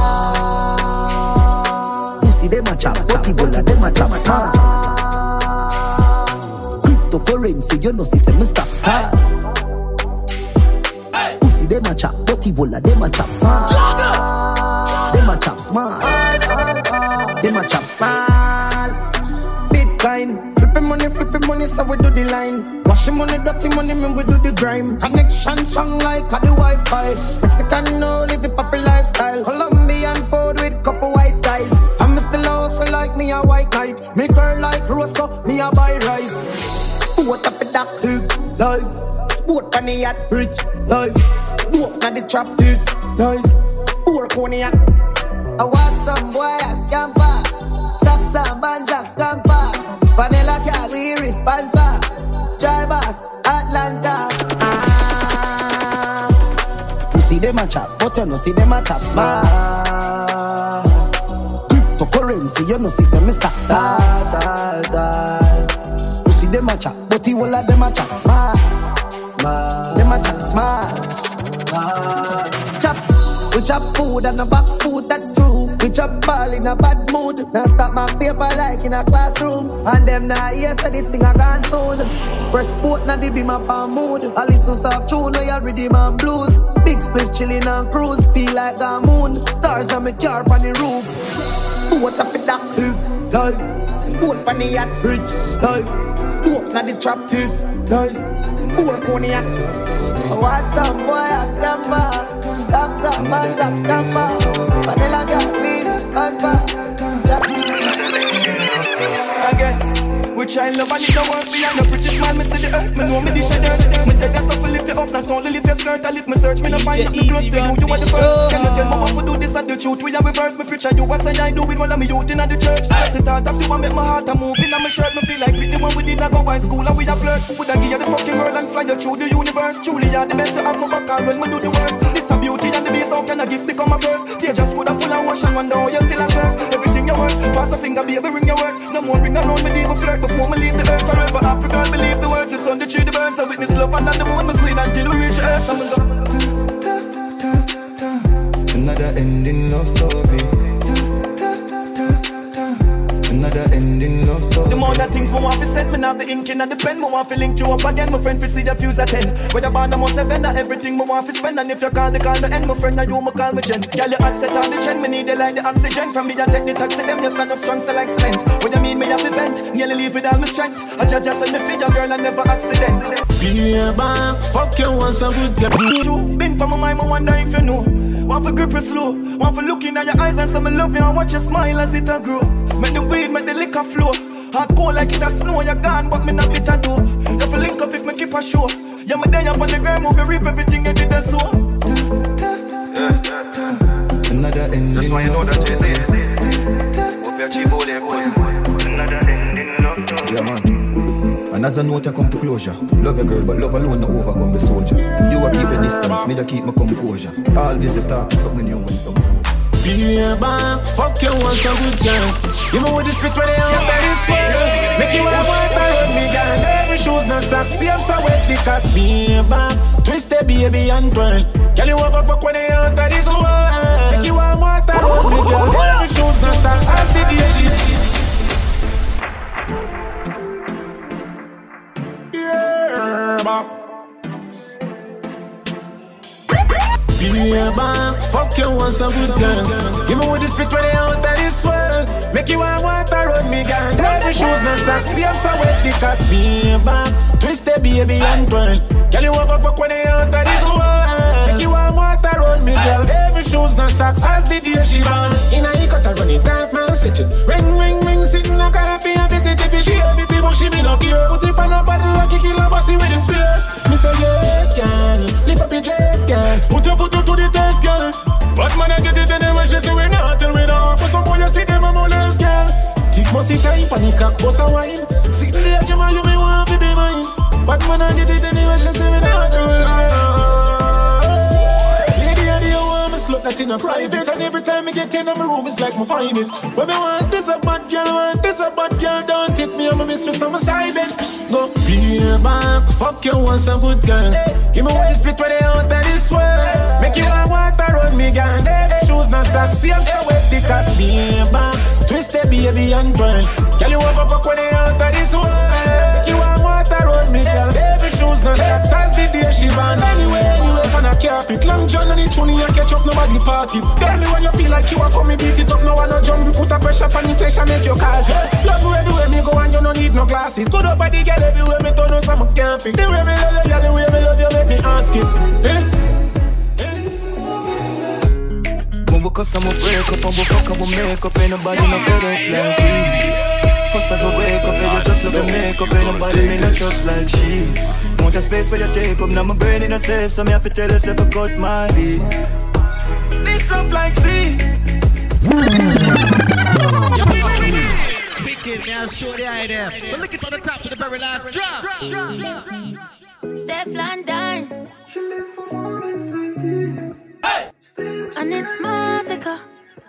[SPEAKER 3] off.
[SPEAKER 11] You see them a chop, body bola, them a chop smart. Cryptocurrency, you know see some stocks hard. You see them a chop, body bola, them a chop smart. Them a chop smart. Them a chop smart. Bitcoin, flipping money, so we do the line. Washing money, dirty money, man, we do the grime. Connection strong like the Wi-Fi. Mexican, no, live the poppy lifestyle. Colombian food with couple white guys. I'm still also like me a white knight. Me girl like Rosa, me a buy rice. What up with that life? Sport on the yacht, rich life. Walk on the trap, this nice. Work on the yacht. I want some boy a scamper. Stop some bands a scamper. Vanilla cat we responsible. Drivers, Atlanta. You see them a chop, but you no see them a chop smart. Cryptocurrency, you no see some stocks start. You see them a chop, but you all of them a chop smart. Them a chop smart. Chop. We chop food and a box food, that's true. We chop ball in a bad mood. Now stop my paper like in a classroom. And them now here say this thing a gone soon. Press sport now they be my palm mood. I listen soft tune, now you ready man blues. Big split chilling and cruise, feel like a moon. Stars now me car on the roof. What up with that life? Sport on the yacht, rich life. Walk now the trap, this nice. Work on the yacht. I want some boy a scamper. Stop some man a scamper. Vanilla got weed and fat.
[SPEAKER 6] I guess we try love and it don't work. Me and no pretty man, me see the earth. Me know me dish it dirt. Me tell you something, lift you up. Not only lift your skirt. I lift me search. Me no find up me close to you. You are the first. Can you tell me what to do this and the truth? We are reverse. Me preach and you what say I do with one of me youth in the church. Just the thought of you and make my heart a move in my shirt. Me feel like pick the one we did not go by school and we a flirt. Would I give you the fucking world and fly you through the universe? Truly you're the best to have my back all when we do the worst. This a beauty and the beast. How can a gift become a curse? Teardrops could have full of ocean. One day you still a surf. Everything you worth. Pass a finger baby ring your work. No more ring around me leave a flirt before me leave the earth. Forever happy girl believe the words. The sun, the tree, the birds. I witness love under the moon. Me queen until we reach the earth. I'm
[SPEAKER 1] another ending of story. Another ending of story.
[SPEAKER 6] The more that things me want to send, me have the ink in and the pen. Me want to link you up again, my friend, to see the fuse at 10. Whether band or must have vendor, everything me want to spend. And if you call the end, my friend, and you me call me Jen. Girl, you hot set on the trend, me need the like the oxygen. From me, I take the taxi, them you stand up strong, so like cement. What you mean, me have the vent, nearly leave with all my strength. I just send me feed your girl and never accident.
[SPEAKER 5] Be back, fuck you once I would get
[SPEAKER 6] you. Been for my mind, I wonder if you know. Want for grip it slow, want for looking at your eyes and say me love you and watch you smile as it a grow. Make the weed, make the liquor flow. Hard cold like it a snow, you're gone, but me not bitter though. You feel link up if me keep a show. Yeah, me there up on the ground, move you reap everything you did and so.
[SPEAKER 1] Another ending.
[SPEAKER 15] Just why you know that Jay-Z. Hope you achieve all your goals. Another ending love story.
[SPEAKER 1] Yeah, man. And as a note, I come to closure. Love your girl, but love alone no overcome the soldier. You a keep a distance, me a keep my composure. Always the start of something new when something.
[SPEAKER 16] Be back, fuck you once a good time. Give me with the spit when they out of this world. Make you want to run me down. Every shoes not socks, see I'm so wet the cock. Be back, twist the baby and twirl. Girl you over fuck when they out of this world. Make you want to run me down. Every shoes not socks, as the day she. Yeah, back. Be back, fuck you once a good time. Give me with the spit when they out of this world. Make you want to run me down. Every shoes not socks, see I'm so wet the cock. Be back, twist the baby and twirl. Girl you over fuck when they out of this world. Make you want to run me down. Every shoes not socks, as the day she born. In a cut I run it dark man stitch it. Ring ring ring, sitting a coffee and visit if she have it, but she be no care. Put it on a bottle like a killer bossy with the spear. Me say yes girl, lift up your chest girl. Put you to the test girl. But man I get it anyway, she say we not till we don't. But some boy you see them a molest girl. Tick must sit tight, panic up, boss a wine. Sit there, you man, you me want to be mine. But man I get it anyway, she say we not till we don't. Look that in a private, and every time I get in my room, it's like me find it. When me want this a bad girl, want this a bad girl, don't take me, I'm a mistress, I'm a side bed. Go be back, fuck you once a good girl. Give me what you spit when they out of this world. Make you want to run me gun. Shoes not socks, see I'm so wet the cock. Be back, twist the baby and twirl. Girl you over fuck when they out of this world. Make you want to run me gun. Every shoes not socks, as the day she born. Anyway, on a carpet, long john and it's funny and catch up nobody party. Tell me when you feel like you are coming, beat it up, no one no jump. Put a pressure on inflation, make your cars. Love you everywhere me go and you no need no glasses. Good up body girl everywhere me turn on some camping. The way me love you, girl, the way me love you make me heart skip. When we cuss and we break up and we fuck and we make up, ain't nobody no fed up like we. First as we wake up, and you just love the makeup, ain't nobody me not trust like she. Want a space where you take up, now my brain in a safe, so me have to tell yourself I cut my beat. This rough like sea.
[SPEAKER 2] Big kid, now show the eye there. We're looking for the top to the very last drop.
[SPEAKER 17] Steph London. She live for moments like this. Hey! And it's Massacre.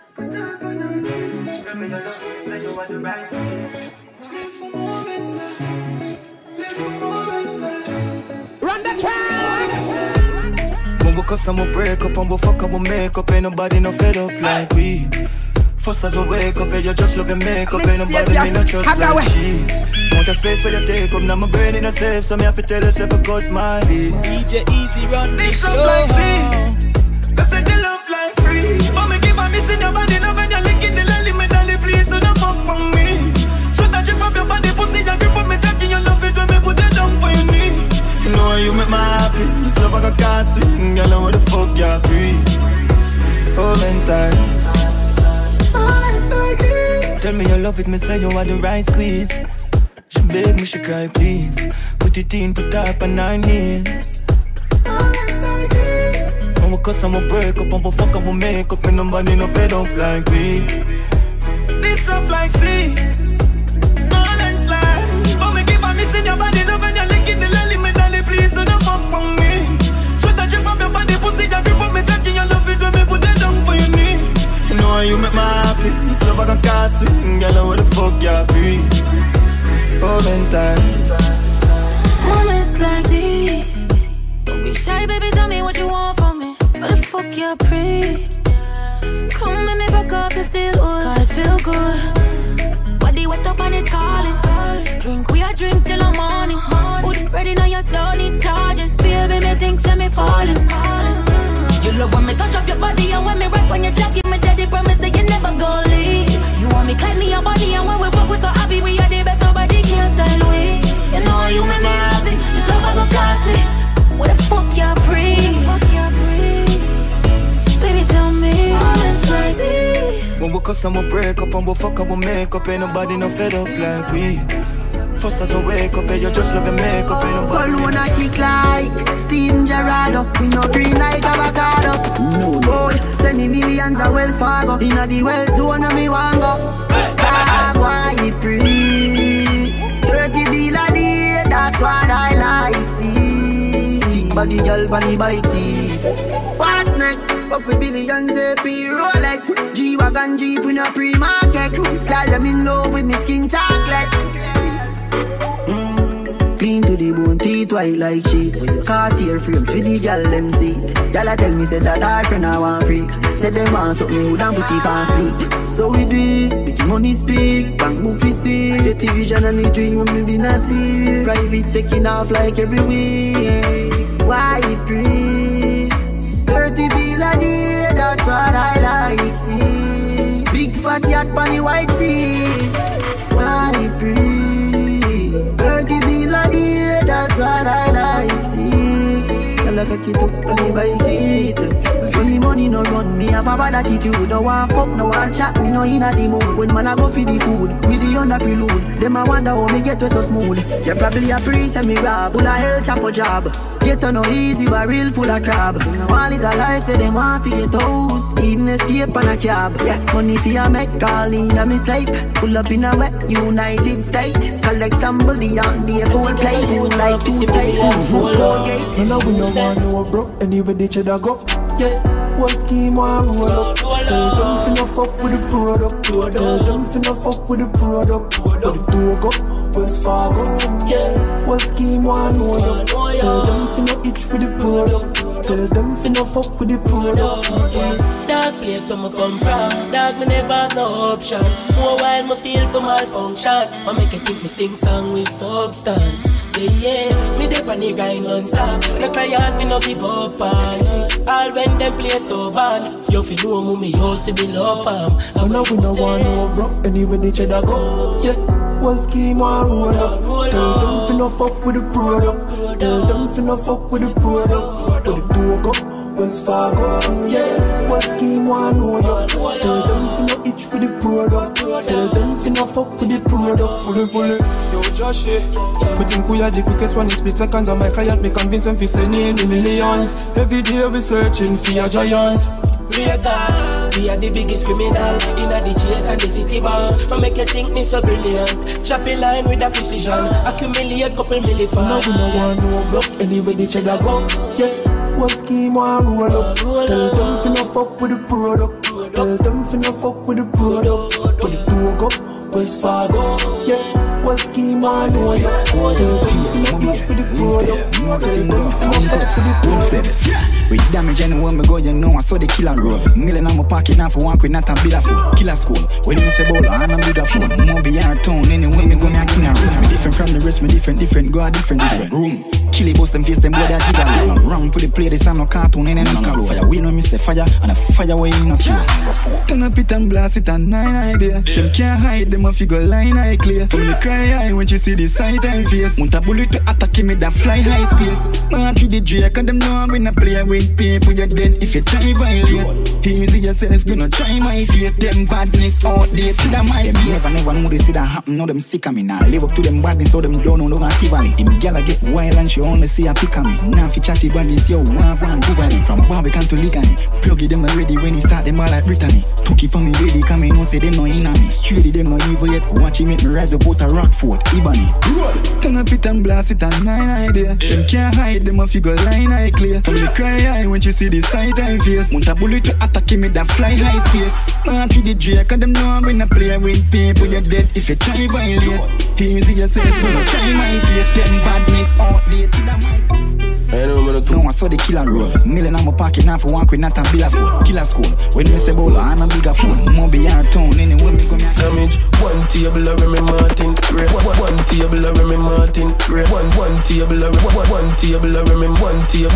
[SPEAKER 11] Run the track.
[SPEAKER 16] When we cuss and we break up and we fuck and we make up, ain't nobody no fed up like we. First as we wake up, and you just love your makeup, ain't nobody me no trust like she. Want a space where you take up, now my brain in a safe, so me have to tell yourself I cut my beat.
[SPEAKER 18] DJ Easy run this show.
[SPEAKER 16] Like sea. Cause say the love like free. But me give a miss in your body, love when you're licking the lily, me dolly, please don't fuck on me. So that you pop your body, pussy, you grip on me, talking, you love it when me put it down for your knee. You know you make me happy, this love I got can't swing, girl, know where the fuck you breathe. All inside. Tell me you love it, me say you are the right squeeze. She beg me, she cry, please. Put it in, put up on 9 knees. When we cuss and we break up and we fuck and we make up, and nobody no fed up like we. This rough like sea. Moments like. But me keep on missing your body, love when you're licking the lily, me dolly, please don't fuck on me. Sweat a drip off your body, pussy, you grip on me, talking, you love it when me put it down for your knee. You know you make me happy, this love I got can't swing, girl, know where the fuck you breathe. All inside.
[SPEAKER 17] Moments like these. Don't be shy, baby, tell me what you want from me. What the fuck you pre? Come let me back up, you still old. God, feel good. Body wet up and it calling. Drink, we a drink till the morning. Hood ready now, you don't need charging. Baby, me think me falling. You love when me touch up your body, and when me rap on your jacket, my daddy promise that you never gon' leave. You want me climb me your body, and when we fuck, we so happy. We are the best, nobody can style we. You know you make me happy, this love I go cost me. What the fuck you breathe? Baby, tell me all it's like this.
[SPEAKER 16] When we cuss and we break up and we fuck and we make up, ain't nobody no fed up like we. First as we wake up, and you just love your makeup, ain't nobody.
[SPEAKER 11] Call wanna kick like Steven Gerrard. We no green like avocado. No boy, send me millions of Wells Fargo. Inna the well zone of me want go. Why you pre? 30 bill a day, that's what I like see. Body girl, body bike see. What? what's next? Up with billions, AP, Rolex. G-Wagon, Jeep in a pre-market. Girl, let me know with me skin chocolate. Clean to the bone, teeth white like sheet. Cartier frame for the gal them seat. Gal tell me say that her friend I want freak. Said they want something who don't put it on sleep. So we do it, make money speak. Bank book we see. The television and the dream when me be nasty. Private taking off like every week. Why it breathe? 30 bill a day, that's what I like see. Big fat yacht on the white sea. Why it breathe? 30 bill a day, that's what I like see. I like a kid up on me by seat. When the money no run, me have a bad attitude. Don't want fuck, no want chat, me no inna the mood. When man I go for the food, with the under prelude. Them I wonder how me get way so smooth. You probably a priest and me rob, full of hell chop a job. Get to no easy, but real full of crab. All it a life, say them want to get out. Even escape on a cab. Yeah, money for a make, call in a mistake. Pull up in a wet United States. Collect some bullion, be a gold plate. Like two places,
[SPEAKER 6] you know we no want no broke, anyway they should go. Yeah, one scheme one roll up. Tell them finna fuck with the product. Tell them finna fuck with the product. But the door go, Wells Fargo. Yeah, one scheme one roll up. Tell them finna itch with the product. Tell them finna fuck with the product.
[SPEAKER 3] Dark place where me come from. Dark me never have no option. More while me feel for malfunction. I make it think me sing song with substance. Yeah, me dip on the grind non-stop. The client me no give up on. All when them play so bad. You feel know me house to be love fam.
[SPEAKER 6] I know we no want no broke, anyway they cheddar go. Yeah, one scheme one roll up. Tell them finna fuck with the product. Tell them finna fuck with the product. But the door go, Wells Fargo. Yeah, one scheme one roll up. Tell them finna itch with the product. Tell them finna fuck with the product. Fully.
[SPEAKER 16] Yo, Josh, we think we are the quickest one in split seconds. And my client, me convince them fi send in the millions. Every day we searching for a giant.
[SPEAKER 3] Real God, we are the biggest criminal in the chase and the city bank. But make you think me so brilliant. Choppy line with a precision. Accumulate couple million.
[SPEAKER 6] Now we no want no block, anyway they cheddar go. Yeah, one scheme one roll up. Tell them finna fuck with the product. Tell them finna fuck with the product. But the door go, Wells Fargo. Yeah, one scheme one roll up. Tell them finna itch with the product. Tell them finna fuck with the product.
[SPEAKER 11] With damage and when me go, you know I saw the killer roll. Million on my pocket now for one quid, not a bill of food. Killer school, when me say bowler, and a bigger phone. More be our town, anyway me go me a king a room. Me different from the rest, me different, go a different room. Kill it, bust them face, them boy that jigger. Wrong, put the play, this no cartoon, and no color. Fire, we know me say fire, and a fire way in a slow. Turn up it and blast it and 9 idea. Them can't hide, them a figure line eye clear. From the cry high when she see the sight and face. Want a bullet to attack him with that fly high space. Man, treat the Drake, and them know I'm in a play with people, you're dead if you try violate. Easy yourself, you know try my fate. Them badness out there to the my space. Never know they see that happen, know them sick of me. Now live up to them badness, so them don't know no actively. Them gala get wild and she only see a pick of me. Now if you chatty badness, yo, one bigally. From Barbican to legally. Plug it them ready when he start them all like Brittany. Took it on me ready, come in, no say them no in on me. Straight them no evil yet, watch him make me rise up out a Rockford, Ebony. Turn up it and blast it and 9 idea. Them can't hide, them a figure line eye clear. From the cry high when she see the sight and face. Want a bullet to attack him with that fly high space. Man treat the Drake and them know I'm in a play with people, you're dead if you try violate. Easy yourself, you know try my fate. Them badness out there to the mice. No, I saw the killer roll. Million on my pocket now for one quid, not a bill of food. Killer school, when me say bowler, and a bigger phone. More be our town, anyway me go me a
[SPEAKER 3] damage. One table of Remy Martin. One table of Remy Martin. One table of one table of Remy. One table,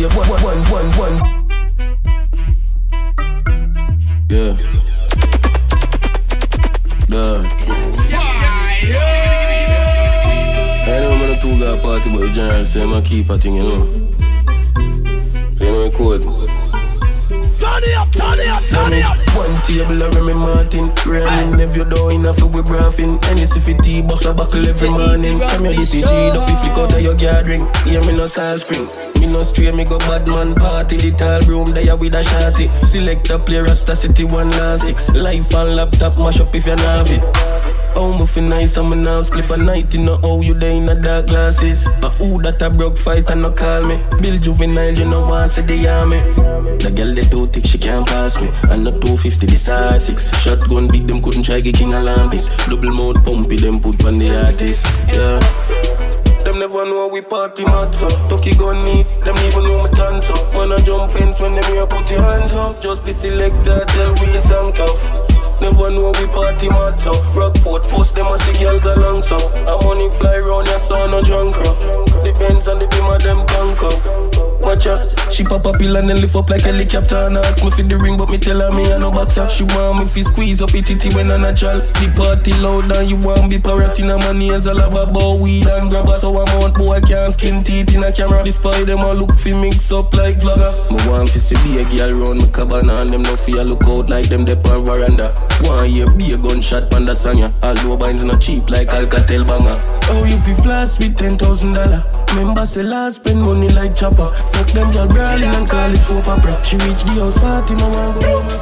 [SPEAKER 3] one. Yeah. I know I'm gonna two guy party, but the general say I'm gonna keep a thing, you know. So you know me code.
[SPEAKER 2] Turn it up.
[SPEAKER 3] One table of Remy Martin. Ramming if you don't enough we braffing. And it's if tea bust a buckle every morning. From your DCG, up if flick out of your gathering. Hear me no salt spring. Me no stray, me go bad man party. The tall broom there with a shotty. Select a play Rasta City 1 last 6. Life on laptop, mash up if you have it. Oh, me feel nice, I'm now spliff a night in the how you there in the dark glasses. But who that a broke fight and no call me? Bill Juvenile, you know want say the army. The girl they too thick, she can't pass me. And the 250 this R6. Shotgun big, them couldn't try get king alarm this. Double mouth pumpy, them put on the artist. Yeah. Them never know we party mad so. Tucky gun neat, them even know me dance up. Man a jump fence when them here put your hands up. Just the selector tell with the song tough. Never know we party mad so. Rockford first them a see girl go long so. A money fly round your son no drunk up. The Benz and the Beamer them tank up. Watch out, she pop a pill and then lift up like a helicopter. And ask me for the ring but me tell her me a no boxer. She want me fi squeeze up it when a natural. The party loud and you want be parrot in a man ears all about weed and grabber. So I'm out boy can't skin teeth in a camera. The spy them a look fi mix up like vlogger. Me want fi see be a girl round me cabana and them no fear look out like them dep on veranda. 1 year be a gunshot panda sang ya. Although binds not cheap like Alcatel banger. Oh you fi flash with $10,000. Remember say last spend money like chopper. Fuck them girl brawling and call it soap opera. She reach the house party no one go home.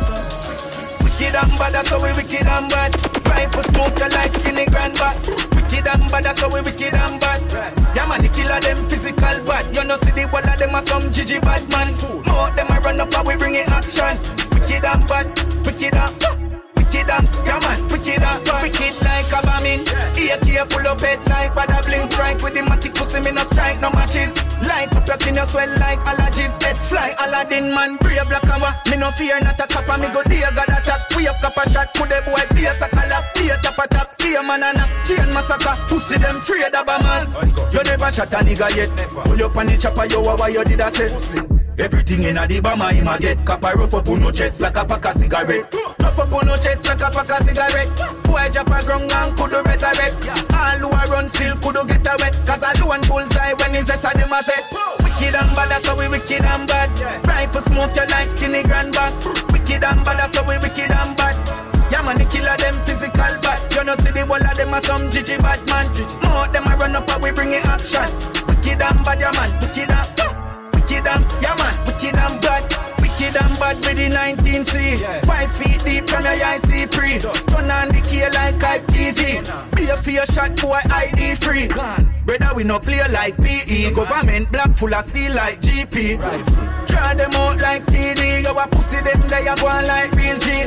[SPEAKER 19] Wicked and bad, that's how we wicked and bad. Rifle smoke you like skinny grand bat. Wicked and bad, that's how we wicked and bad. Yeah man, the killer them physical bad. You know see the wall of them are some Gigi bad man. More them a run up and we bring it action. Wicked and bad, wicked and wicked and, yeah man, wicked and wicked like a bombing. AK pull up head like bada bling. Strike with the matic pussy me no strike no matches. Light up your kin you swell like allergies. Head fly Aladdin man, brave black and me no fear not a copper. Me go dear God attack. We have copper shot, could the boy face a collapse. Stay top a top, clear man and a chain massacre. Pussy them free of bombers. You never shot a nigga yet. Pull up on the chopper, you what you did a say. Everything in a the bomber him a get. Copper rough up on no chest like a pack of cigarette. Rough up on no chest like a pack of cigarette. Boy drop a ground and could resurrect. All who a run still could get a wet. Cause a lone bullseye when he's a them a set. Wicked and bad, that's how we wicked and bad. Rifle smoke you like skinny grandback. Wicked and bad, that's how we wicked and bad. Yeah man, the killer them physical bad. You know see the wall of them are some Gigi bad man. More them a run up and we bring it action. Wicked and bad, yeah man, wicked and wicked and, yeah man, wicked and bad. Wicked and bad with the 19C. 5 feet deep from your IC pre. Turn on the key like ITV. Be a fear shot boy ID free. Brother we no play like PE. Government black full of steel like GP. Draw them out like TD. You a pussy them they a go on like real G.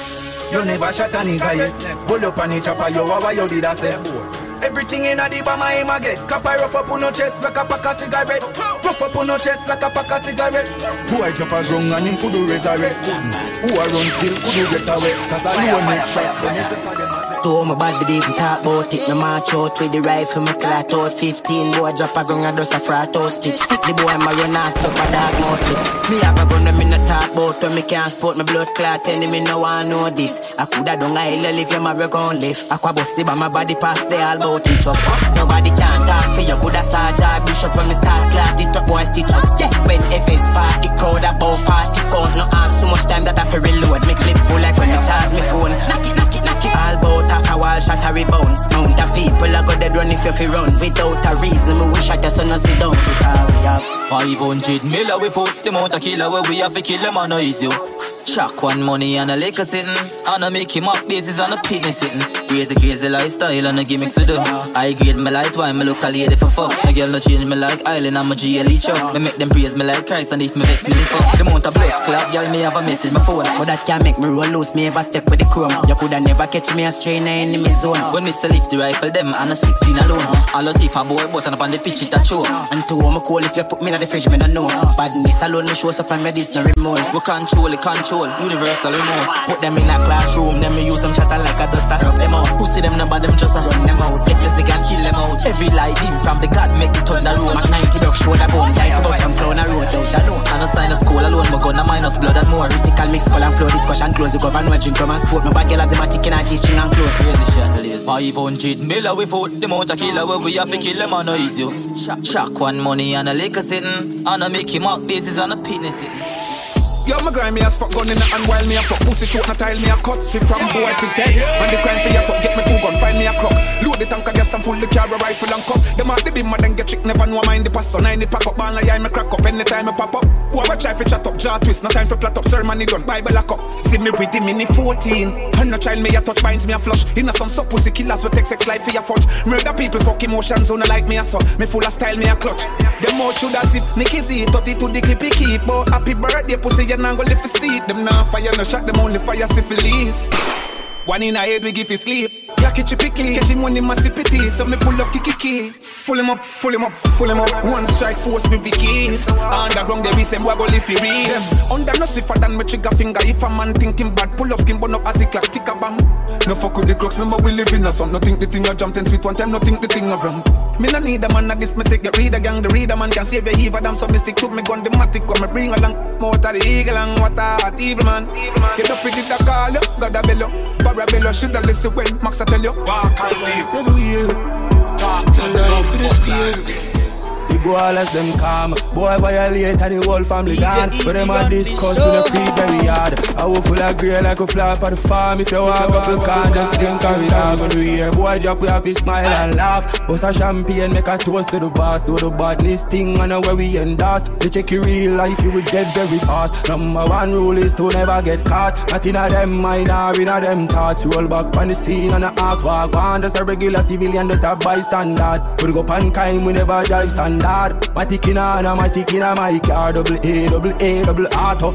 [SPEAKER 19] You never shot a nigga yet. Pull up on the chopper, you what you did I say? Everything in a the bomber him a get. Copper rough up on no chest like a pack of cigarette. Rough up on no chest like a pack of cigarette. Boy drop a ground and him could do resurrect. Who a run still could do get away. Cause I know make shot.
[SPEAKER 11] So my bad believe me talk about it. No march out with the rifle, me clout out 15. Boy drop a gun and dust a frat out split. Stick the boy my run and stop a dog mouth it. Me have a gun and me no talk about when me can't sport my blood clot. Enemy no one know this. I coulda done a hell if you my gun lift. Aqua bust the by my body pass they all about it up. Nobody can talk for you coulda sarge or bishop when me start clot it up boy stitch up. Yeah. When FS part the crowd about 40 count. No ask so much time that I feel reload. Me clip full like when me charge me phone. Knock it, knock it, knock it. All about half a wall shot a rebound. Mount of people I go dead run if you fi run. Without a reason me wish I just no sit down. Because we have
[SPEAKER 20] 500 million we put them out a killer where we have to kill them on no easy. Shock one money and a liquor sitting. And I make him up bases on a picnic sitting. Crazy lifestyle and a gimmicks to do. I grade me like wine, me look a lady for fuck. My girl no change me like island, I'm a GLE chuck. Me make them praise me like Christ and if me vex me the fuck. The mount of blood clap, girl me have a message my phone.
[SPEAKER 11] But that can't make me roll loose, me ever step with the chrome. You coulda never catch me a strain in enemy zone.
[SPEAKER 20] When me still lift the rifle them and a 16 alone. All the tip a boy button up on the pitch it a show.
[SPEAKER 11] And to me cool if you put me in the fridge me no know. Badness alone me show so from me this no remorse.
[SPEAKER 20] We control universal remote.
[SPEAKER 11] Put them in a classroom, then me use them shatter like a duster. Rub them out, pussy them number them just a run them out. If you see can kill them out. Every light in from the God make it thunder road. Mac 90 duck shoulder bone, die for some clown a road. Don't you know?
[SPEAKER 20] And a sign of school alone, my gun a minus blood and more.
[SPEAKER 11] Critical mix, call and flow, discussion close. You govern no drink from and sport. No bad girl have them a tick in a G-string and close.
[SPEAKER 20] Crazy shit, 500 million we vote them out a killer where we have to kill them on no easy. Shock one money and a liquor sitting. And I make him up bases on a penis sitting.
[SPEAKER 19] Yo, my grind me as fuck gun in the hand while me a fuck. Pussy choke, na tile me a cut. See from boy to dead. And the crime for your top, get me 2 gun, find me a crook. Load the tank, I guess I'm full the car, a rifle and cup. Them out the beam, then get chick, never know mind the pass. So 9 pack up, man, like I me crack up anytime I pop up. Who ever try for chat up, jaw twist, no time for plat up. Sermon, he done, Bible lock up. See me with the mini 14. And no child me a touch, binds me a flush. Inna some suck pussy killers with sex life for your fudge. Murder people, fuck emotions, on like me a so. Me full of style, me a clutch. Them more should have zip, Nicky Z, 30 to the clippy keep. But happy birthday, pussy, you not go live for seat. Them not fire, no shot, them only fire syphilis. One in a head, we give you sleep. Clacky chippy clean, catch him on the massivity. So me pull up kiki. Full him up, full him up, full him up. One strike force me Vicky. Underground they be same boy go live for real. Under no safer than me trigger finger. If a man thinking bad, pull up skin burn up as the clock tick a bam. No fuck with the crooks, remember we live in a sun. No think the thing a jump 10 sweet one time, no think the thing a rum. Me no need a man at this, me take the reader gang. The reader man can save a heave a damn. So me stick to me gun the matic when me bring along. More to the eagle and what a hot evil man. Get up with the call you, got a bello. Parabello shoulda listen when Max a tell you. Walk and live. Talk and love.
[SPEAKER 11] The goalers them calm. Boy violate and the whole family gone. But them a discuss with a creep very hard. I will full of grey like a plant on the farm. If you walk up you can't just drink and relax. When we hear boy drop we have to smile and laugh. Bust a champagne make a toast to the boss. Do the badness thing and where we endorse. They check your real life you will dead very fast. Number 1 rule is to never get caught. Not in a them mind or in a them thoughts. Roll back on the scene and the ask walk on. Just a regular civilian just a bystander. We go pan crime we never drive standard. My tick in a my car. Double auto.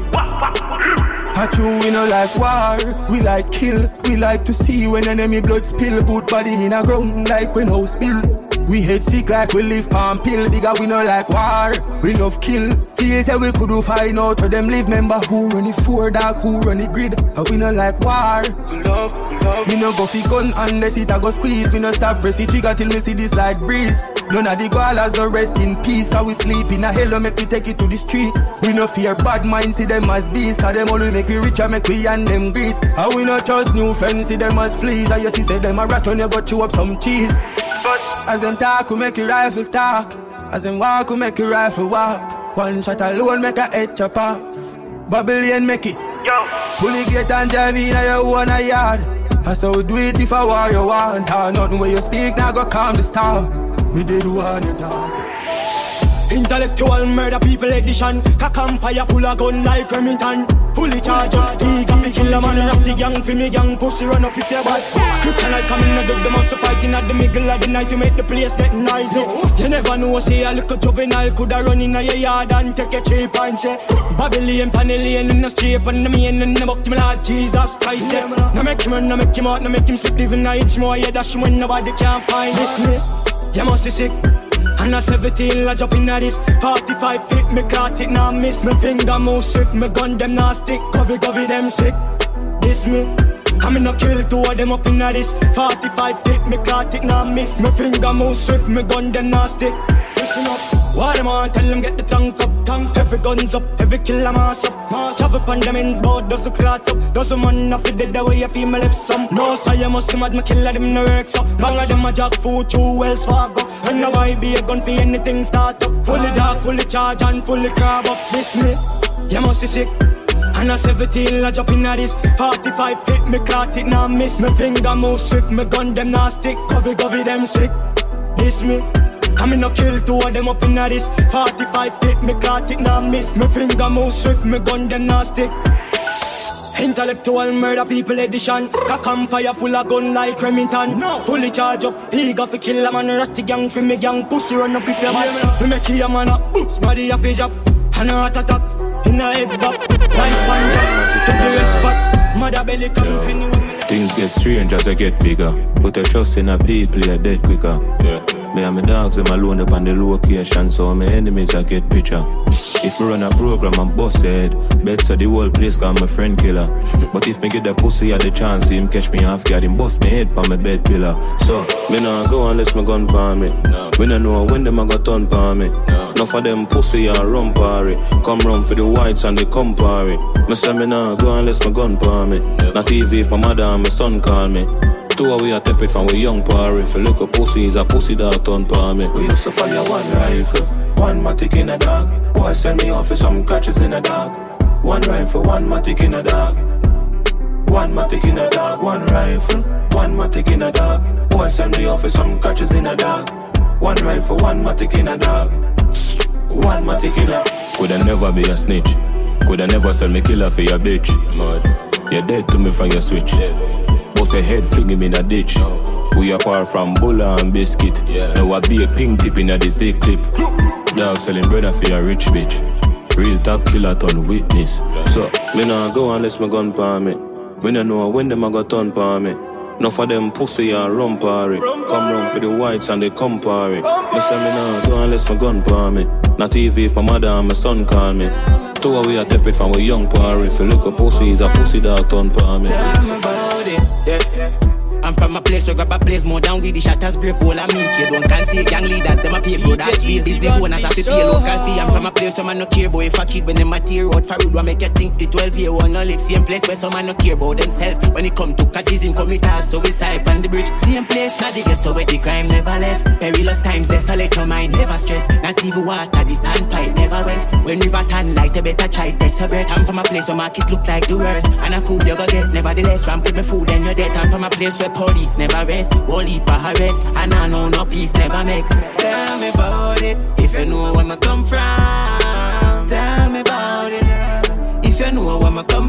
[SPEAKER 11] At you we no like war, we like kill. We like to see when enemy blood spill. Put body in a ground like when house spill. We hate sick like we live palm pill. Bigger we no like war, we love kill. Fears that we could do find out to them live. Member who run it 4 dark, who run it grid. And we no like war, we love. Me no go fi gun unless it a go squeeze. Me no stop press the trigger till me see this light breeze. None of the koalas don't rest in peace. Cause we sleep in a hell make we take it to the street. We no fear bad minds, see them as beasts. Cause them only make we richer, make we and them grease. And we no trust new friends, see them as fleas. And you see say them a rat when you go chew up some cheese. But as them talk, we make your rifle talk. As them walk, we make your rifle walk. One shot alone make a head chop off. Babylon make it. Pull the gate and drive in your own yard. That's how we do it if I war you want. Or nothing where you speak now go calm the storm. Me did want it all. Intellectual murder people edition. Cock and fire full of gun like Remington. Fully charged up, eager fi kill a man. Rock the gang fi me gang. Pussy run up if you bad. Kryptonite coming in the dug. They must fighting at the middle of the night to make the place get noisy. You never know, say a little juvenile coulda run in your yard and take a cheap and say Babylon, Panellian in the street and the main and the buck to me Lord Jesus Christ. No make him run, no make him out, no make him slip even an inch more. Yeah, dash him when nobody can find this me. You must be sick. And a 17 I jump in at this 45 feet, me caught it, now miss. Me finger move swift, me gun them now stick. Covey them sick. This me I'm in a kill 2 of them up in at this 45 feet, me caught it, now miss. Me finger move swift, me gun them now stick. Listen up, what them on, tell them get the tank up. Every guns up, every killer mass up. Shove up on them ends, bout does the clot up. Does the man off it dead the way you feel me left some. No, so you must see mad, me killer them no works up. Bang of them a jack food, 2 Wells Fargo. And now I be a gun for anything start up. Fully dark, fully charge and fully crab up. This me, you must be sick. And a 17 I jump in at this 45 feet, me caught it, now miss. Me finger move swift, me gun them now stick. Covey them sick. This me I'm in a kill 2 of them up in a this 45 feet, me caught it, now miss. Me finger move swift, me gun them now stick. Intellectual murder people edition. Cock and fire full of gun like Remington. Fully charge up, eager fi kill a man. Ratty gang fi me gang, pussy run up if you bad. We make a man up, smarty a fi job. And a heart attack, in a head back. Nice punch up, to the rest spot. Mother belly come anywhere.
[SPEAKER 21] Things get strange as I get bigger. Put your trust in a people, you're dead quicker. Yeah. Me and my dogs, them alone up on the location, so my enemies I get picture. If me run a program, I'm busted. Bet so the whole place call my friend killer. But if me get the pussy at the chance, him catch me off guard, him bust me head for my bed pillar. So, me nah go unless my gun palm it. No. Me nah know when them a got turn palm it. No. Enough of them pussy and run party. Come run for the whites and they come party. Me say me nah go unless my gun palm it. No. Not TV for my mother and my son call me. 2 we are tepid from we young party. If you look a pussy, is a pussy dog turn palm me. We used to fire 1 rifle, 1 matic in a dog. Boy send me off for some catches in a dog. One rifle, one matic in a dog. One matic in a dog. One rifle, one matic in a dog. Boy send me off for some catches in a dog. One rifle, one matic in a dog. One matic in a. Coulda never be a snitch. Coulda never sell me killer for your bitch. Mud. You're dead to me from your switch. Boss a head fling him in a ditch. We apart from Bulla and Biscuit. Now I be a pink tip in a DC clip. Dog selling brother for your rich bitch. Real top killer ton witness. So, me nah go unless me gun palm me. Me nah know when them a got turn palm me. Enough of them pussy and rum party. Come round for the whites and they come party. Me say me nah go unless my gun palm me. Not TV if my mother and my son call me. Two of we a tap it from we young party. If you look a pussy, is a pussy dog turn palm me.
[SPEAKER 11] Tell me about it, yeah. I'm from a place, so grab a place more down with the shatters, break all and make you don't can see gang leaders, them a pay for that speed. This owners have to pay local fee. I'm from a place, so man no care about if a kid when them a tear out for road, what make you think the 12-year-old no live same place where some man no care about themselves. When it come to catches in commuters, so we side on the bridge. Same place, not the ghetto where the crime never left. Perilous times, desolate your mind, never stress. Not even water, the standpipe never went. When river turn light, you better try test your breath. I'm from a place where market look like the worst. And a food you go get, nevertheless, ramp with me food and you're dead. I'm from a place where police never rest, whole heap of harass, and I know no peace never make. Tell me about it, if you know where I come from. Tell me about it, if you know where I come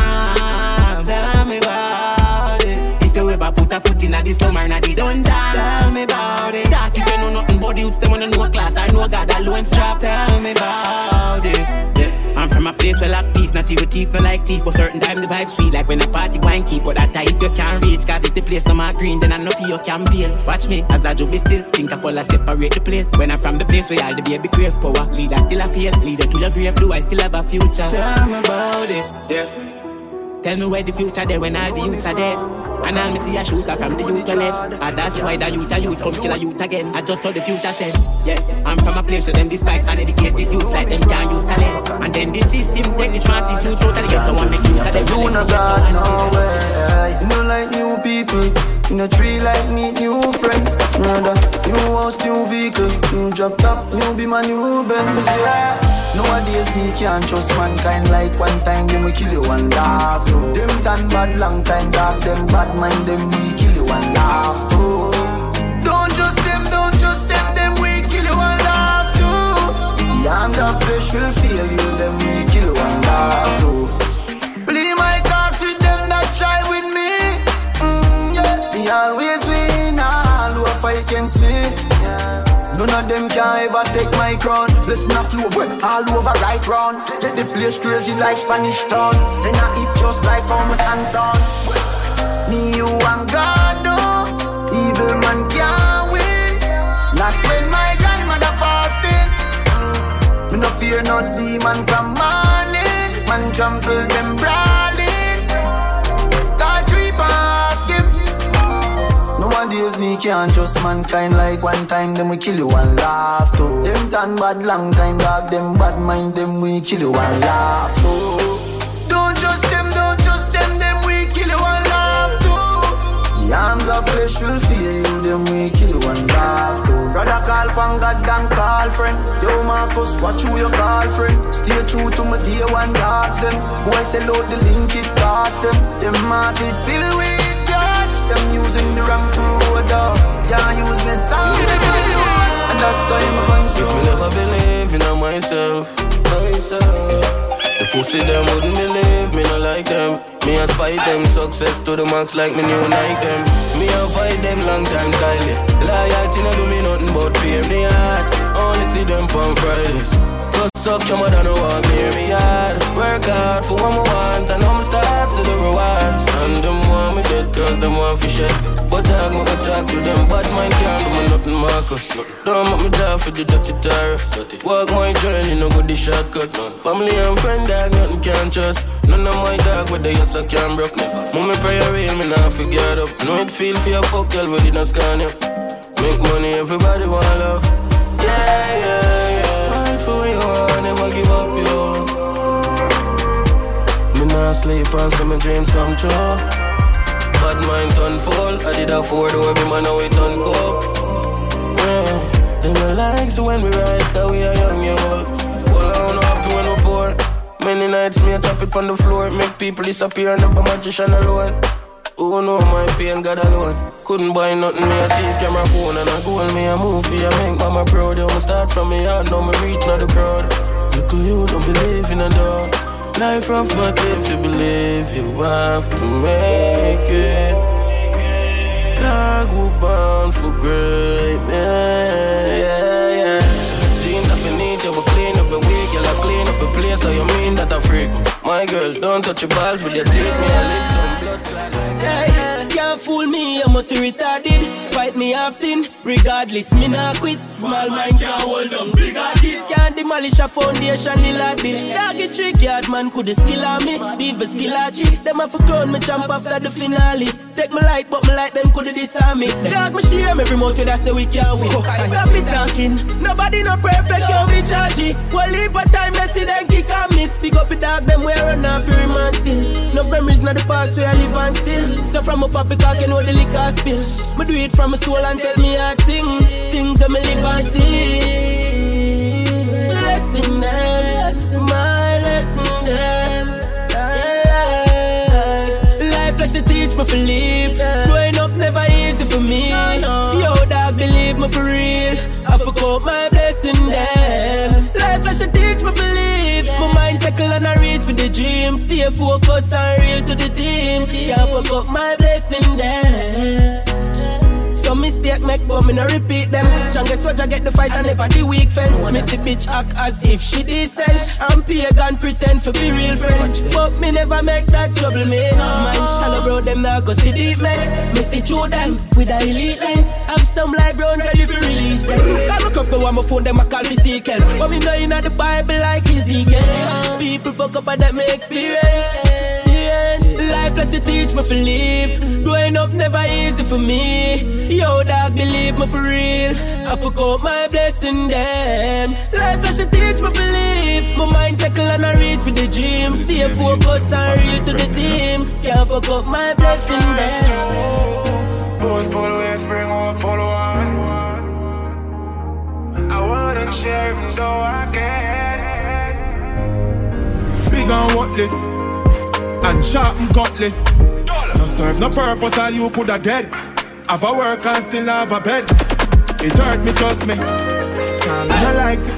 [SPEAKER 11] from. Tell me about it, if you ever put a foot in a the slum or in a the dungeon. Tell me about it, talk if you know nothing but the youths, them on no class, I know God alone strap. Tell me about it, yeah. I'm from a place where like peace, not even teeth, no like teeth. But certain time the vibe sweet, like when a party wine keep. But that time if you can't reach, cause if the place no more green, then I know for your campaign. Watch me, as I job be still, think I call separate the place. When I'm from the place where all the baby crave power, leader still a fail, leader to your grave, do I still have a future? Tell me about it, yeah. Tell me where the future there when all the youths are dead. And I'll me see a shooter from the youth to left. And that's why the youth come kill a youth again. I just saw the future says, yeah. I'm from a place where them despise uneducated youths like them can't use talent. And then the system take the smartest youth so that they get the one make use of them.
[SPEAKER 7] You know God, no way. You know like new people. In a tree like meet new friends. Another new house, new vehicle. New job top, new be my new Benz, yeah. Nowadays me can't trust mankind like one time them we kill you and laugh too. Them done bad long time dark, them bad mind them we kill you and laugh too. Don't trust them, them we kill you and laugh too. The arms of flesh will fail you, them we kill you and laugh too. Play my cards with them that strive with me, yeah. Me always win, all who fight against me, yeah. None of them can ever take my crown. Let's not flow all over right round. Get the place crazy like Spanish town. Send a hit just like Thomas and Son. Me, you and God, no. Evil man can't win. Not when my grandmother fasting. Me no fear no demon from morning. Man trample them brawling. God creep ask him. Nowadays me can't trust mankind like one time them we kill you and laugh too. Them done bad long time dog, them bad mind them we kill you and laugh too. Don't trust them, them we kill you and laugh too. The arms of flesh will fear you, them we kill you and laugh too. Brother call pan God and call friend. Yo Marcus, watch who you call friend. Stay true to my day one dogs them. Boy sell out the link it cost them. Them heart is filled with them using the ramp road, can't use me sound, and that's why I'm a
[SPEAKER 3] if me never believe in myself, the pussy them wouldn't believe me, not like them. Me a spite them, success to the max like me new like them. Me a fight them long time styling. Loyalty no do me nothing but pay me hard. Only see them on Fridays. Go suck your mother, no walk near me hard. Work hard for what I want, and I'm start to the rewards. And them want me dead cause them want for shit. But dog, make me talk to them. Bad mind can't do me nothing, Marcus. Don't make me die for the dirty tariff. Walk my journey, no good the shortcut. Family and friend, dog, nothing can trust. None of my dog, but they yes I can't broke. Mommy pray a real, me not forget up. Know it feel for your fuck, girl, but it not scan you. Make money, everybody want love. Yeah, yeah, yeah. Fight for what you want, never give up, yo. Me not sleep and so my dreams come true. Bad mind turn full, I did afford the way me man now it turn cold. Yeah, them no like so when we rise, cause we are young, yo. Well, I don't know happy when we poor. Many nights me a chop it on the floor, make people disappear, never magician alone. Who know my pain, God alone. Couldn't buy nothing, me a take camera phone and a goal, me a movie, I make mama proud. You start from me heart, now me reach now the crowd. Little you don't believe in a dog. Life rough, but if you believe, you have to make it. Dog who bound for greatness, yeah. Jeans up your neat, you will clean up your week, you'll clean up your place, so you mean that I freak. My girl, don't touch your balls with your teeth, me I lick some blood clot. Yeah, can't fool me, I must be retarded. Fight me often, regardless, me not quit. Small mind can't hold on, big artist. Can't demolish a foundation, the lad build. Dog it tricky, hard man could skill on me. Leave a skill archie, them have a crown, me jump after the finale. Take my light, but my light them could disarm me. Dog me shame every motor that say we can't win. Stop me talking, nobody no perfect, yo me chargy. Well, leave a time, Messi then kick and miss. Pick up the dog, them wear run off every man still. No memories, not the past where I live and still. So from a puppy cock, you know the liquor spill. Me do it from my soul and tell me I sing. Things that me live and sing. Blessing them, my lesson them. Life let you teach me to live. Growing up never easy for me. Yo, dog, believe me for real. I forgot my blessing them. Life let you teach me to live. My mind cycle and I reach for the dream. Stay focused and real to the team. Can't forget my blessing them. Some mistake make but me no repeat them. Strongest watch I get the fight and never the weak fence. Missy bitch act as if she decent. And pagan pretend for be real friends. But me never make that trouble me. Mind shallow bro, them now go see deep men. Me see through them with a elite lens. Have some live rounds ready for release them. Call me cuff go on my phone, them I call me sequel. But me know in the Bible like Ezekiel. People fuck up and that me experience. Life let's teach me to live. Growing up never easy for me. Yo, dog, believe me for real. I forgot my blessing them. Life let's teach me to live. My mind cycle and I reach for the dream. Stay focused and real to the team. Can't forget my blessing them.
[SPEAKER 9] Boys followers bring on followers. I wouldn't share even though I can.
[SPEAKER 16] Big and worthless and sharp and cutlass. No serve no purpose, all you coulda dead. Have a work and still have a bed. It hurt me, trust me. Can't no likes it.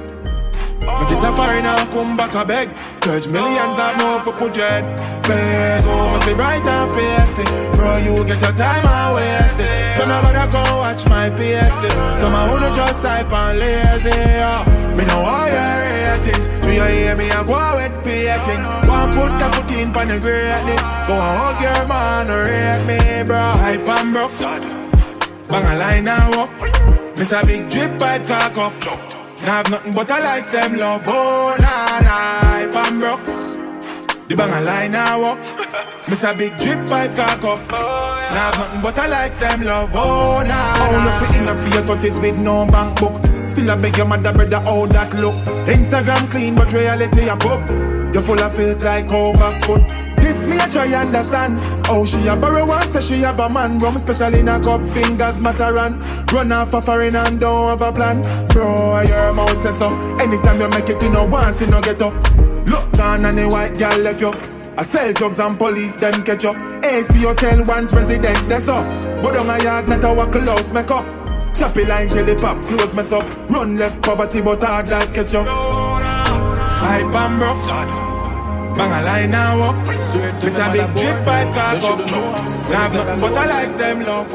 [SPEAKER 16] Me get a foreigner and come back a beg. Scourge millions that know for put your head. Beg, oh, must be bright and face it. Bro, you get your time and waste it. So nobody go watch my PS. Some I wanna just type and lazy. Me know all your ratings. Do you hear me? I go with paintings. One put the foot in pan the greatness. Go and hug your man or rate me, bro. Hype and broke. Bang a line and walk. Miss a big drip pipe cock up. Now have nothing but I likes them love. Oh, nah, hype and broke. The bang a line and walk. Miss a big drip pipe cock up. Now have nothing but I likes them love. Oh, nah. Oh, nothing in a fear touches with no bank book. Still I beg your mother brother how that look. Instagram clean but reality a book. You're full of filth like Hobart foot. This me a try understand. Oh, she a borrow one, say she have a man. Rum special in a cup, fingers matter and run off a foreign and don't have a plan. Bro, your mouth says so. Anytime you make it, you know once you no get up. Look down and the white girl left you. I sell drugs and police them catch you. AC hotel once residence, that's up. But on a yard, not a walk close, make up. Choppy line, jelly pop, close mess up. Run left, poverty, but hard life catch up. Hype and broke. Bang a line and walk. Miss a big drip pipe cock up. Now have nothing but I likes them love.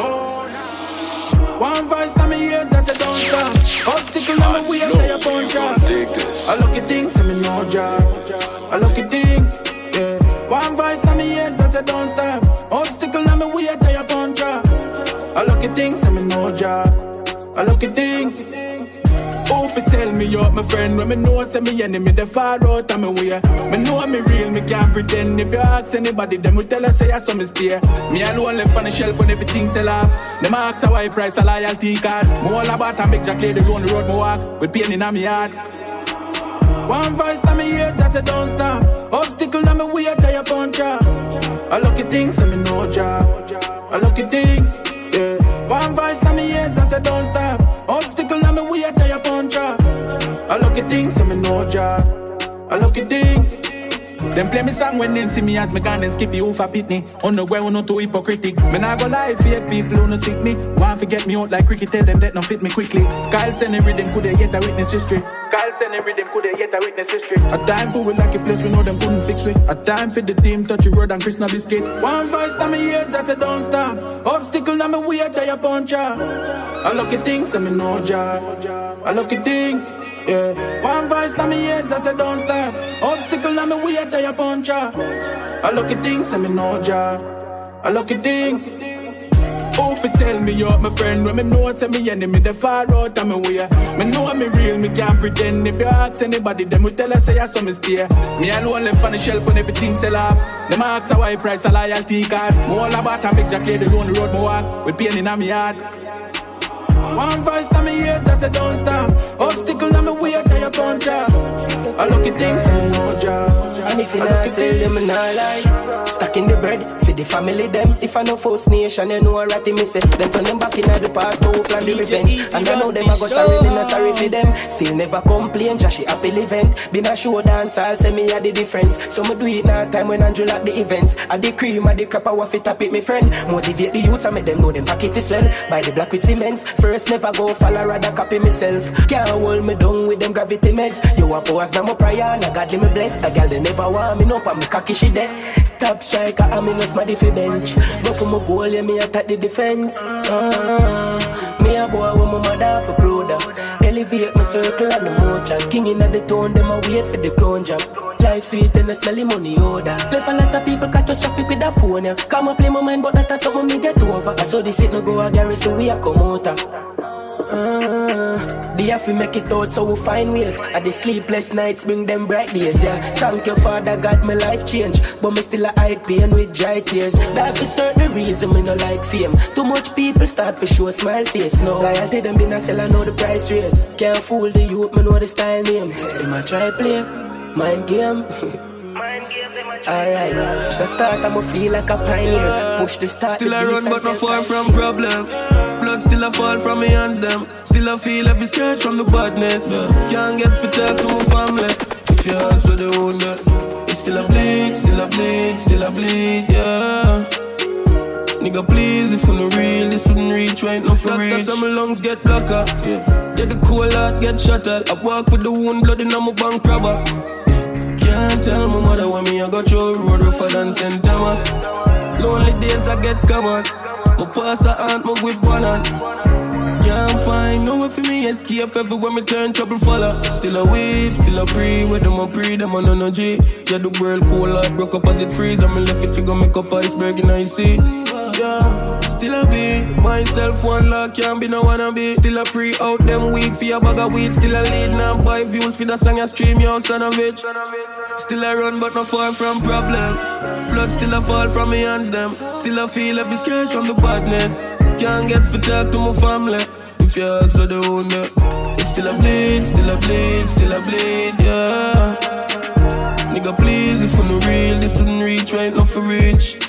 [SPEAKER 22] One voice to me ears that say don't stop. Obstacle on my way up to your phone trap. I look at things, say me no job. I look at things, yeah. One voice to me ears that say don't stop. Obstacle on my way up to your phone trap. I look at things, say me no job. I look at things. Oh, fi sell me up, my friend. When me know say me enemy, they far out of me way. Me know me real, me can't pretend. If you ask anybody, them will tell us say I saw me stay. Me alone left on the shelf when everything sell off. Them ask how I price a loyalty cars. Me all about and make Jack lady go on the road me walk with pain in my heart. One voice to me ears, I say don't stop. Obstacle on me way, tie up on trap. I look at things, say me no job. I look at things, yeah. One voice to me ears, I say don't stop. Obstacle on me way, tie up on trap. I look at things, say me no job. I look at things. Them play me song when they see me as me gone and skip you for pitney. On the way, no too hypocritic. Me nah go lie, fake people who no sick me. Want to get me out like cricket, tell them that no fit me quickly. Kyle send a rhythm, could they yet a witness history? Kyle send a rhythm, could they yet a witness history? A time for we like a place, we know them couldn't fix it. A time for the team, touch your road and Krishna biscuit. One voice to me ears, I said don't stop. Obstacle na me way, tell you punch up. I lucky thing, say me no job. I lucky thing. Yeah, one voice to me ears, I said don't stop. Obstacle na me way, tell you punch up. I lucky thing, say me no job. I lucky thing. Who fi sell me up, my friend? When me know say me enemy, the far out of me way. Me know me real, me can't pretend. If you ask anybody, them will tell us say I saw me stay. Me alone left on the shelf when everything sell off. Them ask how I price a loyalty cause. Me all about a big jacket, the lonely road me walk with pain in me heart. One voice to me ears, I said don't stop. Obstacle na me way, tell you punch up. I lucky things, I no job.
[SPEAKER 3] And if you not sell them, I not lie. Stacking the bread for the family them. If I know First Nation, you know ratty me say. Them turn them back in the past, go plan the revenge. And I know them I go sorry, me not sorry for them. Still never complain, just she happy event. Been a show dance, I'll say me a the difference. So me do it now time when Andrew like the events. I the cream, I the crap, I waff it up with me friend. Motivate the youth and make them know them pack it as well. Buy the black with cements. First never go follow, rather copy myself. Can't hold me down with them gravity meds. You a pause now my prayer, and I got me blessed. The girl they never want me no, but me cocky she dead. Top striker, I'm in a smarty for bench. Go for my goal, yeah, me attack the defense. Me a boy with my mother for brother. Elevate my circle and no more chat. King in the tone, them a wait for the crown job. Life sweet and the smelly money odor. Left a lot of people catastrophic with that phone, yeah. Come and play my mind, but that's something me get over. I saw this it no go a Gary, so we a come out. They have to make it out, so we find ways. At the sleepless nights bring them bright days, yeah. Thank you, Father God, my life changed. But me still a hide pain with dry tears. That is certain reason me no like fame. Too much people start for show smile face. No, loyalty them been a sell, I know the price raise. Can't fool the youth, me know the style name. They might try play, mind game. Alright, so start I'ma feel like a pioneer. Push the start. Still I run but not far from problems. Blood still I fall from my hands them. Still I feel every scratch from the badness. Can't get for talk to my family. If you ask for the wound, it's still a bleed, still a bleed, still a bleed, yeah. Nigga please, if you no real, this wouldn't reach right now for reach. Some lungs get blocker, get the cool heart get shattered. I walk with the wound, blood in my bank robber. Can't tell my mother when me I go through road rougher than St. Thomas. Lonely days I get covered. My pass a aunt, my whip one hand. Can't find no way for me escape. Everywhere me turn trouble follow. Still a weep, still a pray. Where them a pray, them on energy. Yeah, the world cool heart broke up as it freeze. I'm left it figure make up iceberg in I see. Yeah, still a be myself one lock, can't be no wanna be. Still a pre out them weak for a bag of weed. Still a lead now buy views for the song I stream, yo son of bitch. Still a run but not far from problems. Blood still a fall from my hands them. Still a feel every scratch from the badness. Can't get for talk to my family. If you ask for the wound, it's still a bleed, still a bleed, still a bleed, yeah. Nigga please, if you no real, this wouldn't reach right now for reach.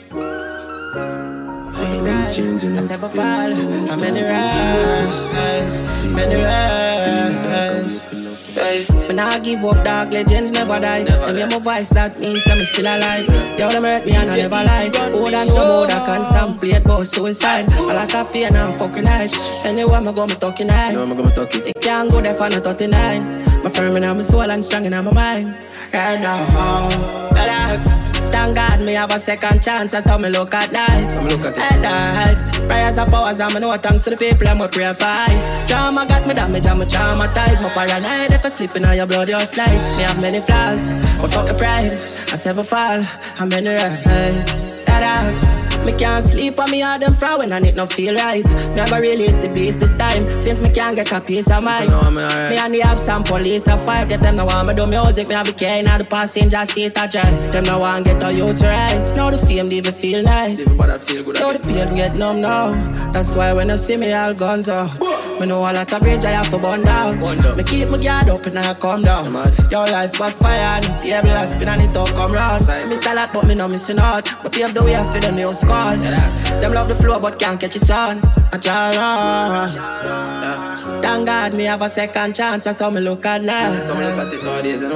[SPEAKER 3] Feelings changing up. I never fall. I'm many rise, many rise. When I give up, dark legends never die. Them hear my voice, that means I'm still alive. Yo, them hurt me and I never lie. Hold on, no more, I can't contemplate about suicide. A lot of pain and fucking night. Anyway, I'm gonna talking night. No, I'm gonna talk it. They can't go there for no 39. My firm in my soul and strong in my mind. Right now, thank God me have a second chance. That's how me look at life. So me look at it. Life. Prayers and powers and me know thanks to the people I'm a pray for. Drama got me damaged and me traumatized. My paranoid if I slip in your blood you slide. Me have many flaws, but fuck the pride. I never fall, I'm many rise. Me can't sleep on me all them frown when I need no feel right. Me I go release the beast this time. Since me can't get a peace of mind. Me and the some police a fight. If them no want me do music, me have be carrying out the passenger seat I drive. Them no want get a youth rise. Now the fame leave it feel nice. But I feel good. Now the pain get numb now. That's why when you see me all guns out. Me know all at a bridge I have to burn down. Me keep my guard up and I come down. Your life backfire and the table I spin and it all come round. Me salad but me no missing out. But pave the way for the new squad. Them love the flow but can't catch it on. Thank God me have a second chance. That's how me look at now. So me look at it nowadays, you know.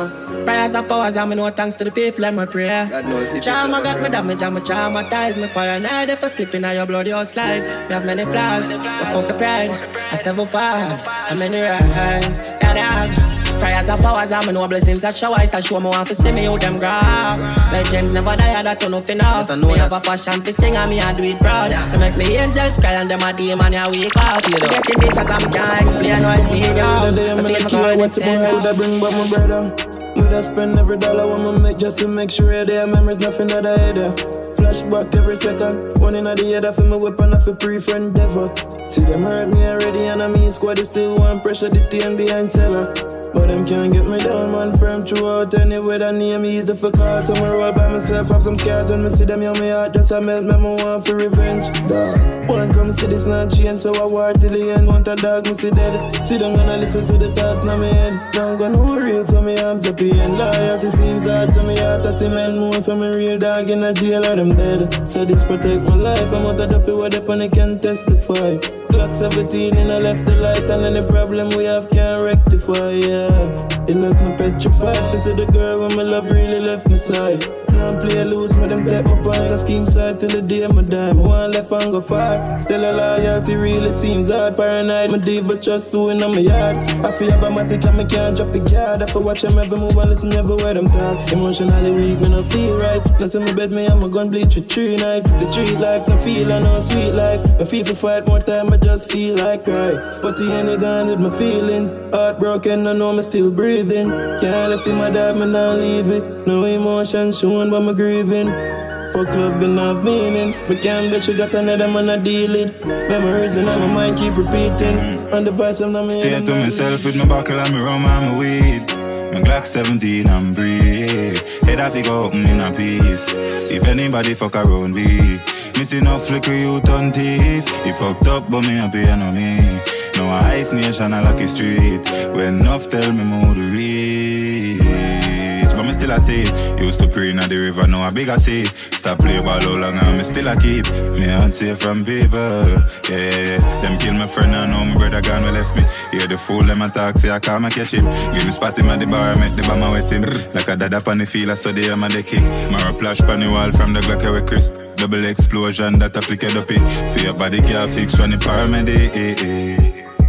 [SPEAKER 6] Prayers and powers, and me know thanks to the people and my prayer. Trauma got me damage and me traumatized. Me paranoid if I slip in your bloody house slide. Me have many flaws, but fuck the pride. I several fall, and many rise. Yeah, dog. Prayers and powers, and me know blessings that show white. I show me want to see me how them grow. Legends never die, that don't know for now. Me have a passion for sing and me I do it proud. They make me angels cry and them a demon ya wake up. Getting beat at them can't explain what it mean now.
[SPEAKER 22] I'm gonna kill what's the boy that bring back my brother. Me that spend every dollar I'ma make just to make sure their memories nothing that I hear. Flashback every second. One in the head for my weapon of a pre-friend devil. See them hurt me already and I mean squad is still one pressure the TN behind cellar. But them can't get me down, man, firm throughout anywhere that near me is the for cause. Somewhere all by myself, have some scars when me see them, yo, me heart just a melt, me want for revenge. Dog, one come see this not change, so I war till the end, want a dog, me see dead. See them gonna listen to the thoughts now me head. Now gonna know real, so me arms up in. Loyalty seems hard, so me heart a cement more, so me real dog in a jail or them dead. So this protect my life, I'm out of the pit where the panic can testify. Glock 17 and I left the light and any problem we have can't rectify, yeah. It left me petrified, for see the girl when my love really left me side. Now I'm play loose, me them take my pants and scheme side till the day I die. Me want left and go far, tell her loyalty really seems hard. Paranoid, my diva just suing on my yard. I feel automatic and me can't drop a guard. I feel watch them every move and listen every word them talk. Emotionally weak, me no feel right. Now see my bed, me and my gun bleach with 3 nights. The street like no feel and no sweet life. I feel for fight more time, I just feel like cry. But the end gone with my feelings. Heartbroken, I know me still breathing. Can't let my dad, me not leave it. No emotion shown, but me grieving. Fuck love and have meaning. Me can't bet you got another man to deal it. Memories in my mind keep repeating. On the voice I'm not me.
[SPEAKER 10] Stay to myself with my buckle and me rum and my weed. My Glock 17 and breathe. Head off, go open in a piece. If anybody fuck around me, missing no flicker you turn thief. He fucked up but me happy and on me. No ice nation a lucky street. When enough tell me more to reach. But me still a say, used to pray in the river, now a bigger say. Stop play ball all long and me still a keep me heart safe from people. Yeah. Them kill my friend and now my brother gone we left me. Hear the fool them a talk, say I can't me catch him. Give me spot him at the bar, make the bomber wet him. Like a dad up on the field, I saw the am a the king. Mara flash pan the wall from the Glock we Chris. Double explosion that a flicker up it. Fear body can't fix when the paramedic.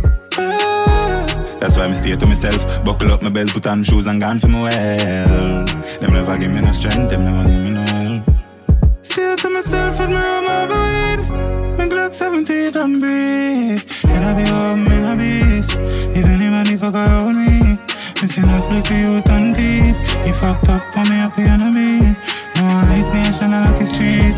[SPEAKER 10] That's why I stay to myself. Buckle up my belt, put on shoes and gone for my well. Them never give me no strength, them never give me no help. Stay to myself with my rum and my weed. My Glock 17 and breathe. And I be home in a beast. If anybody fuck around me, missing a flicker you turn deep. He fucked up on me happy enemy. No ice nation I like his street.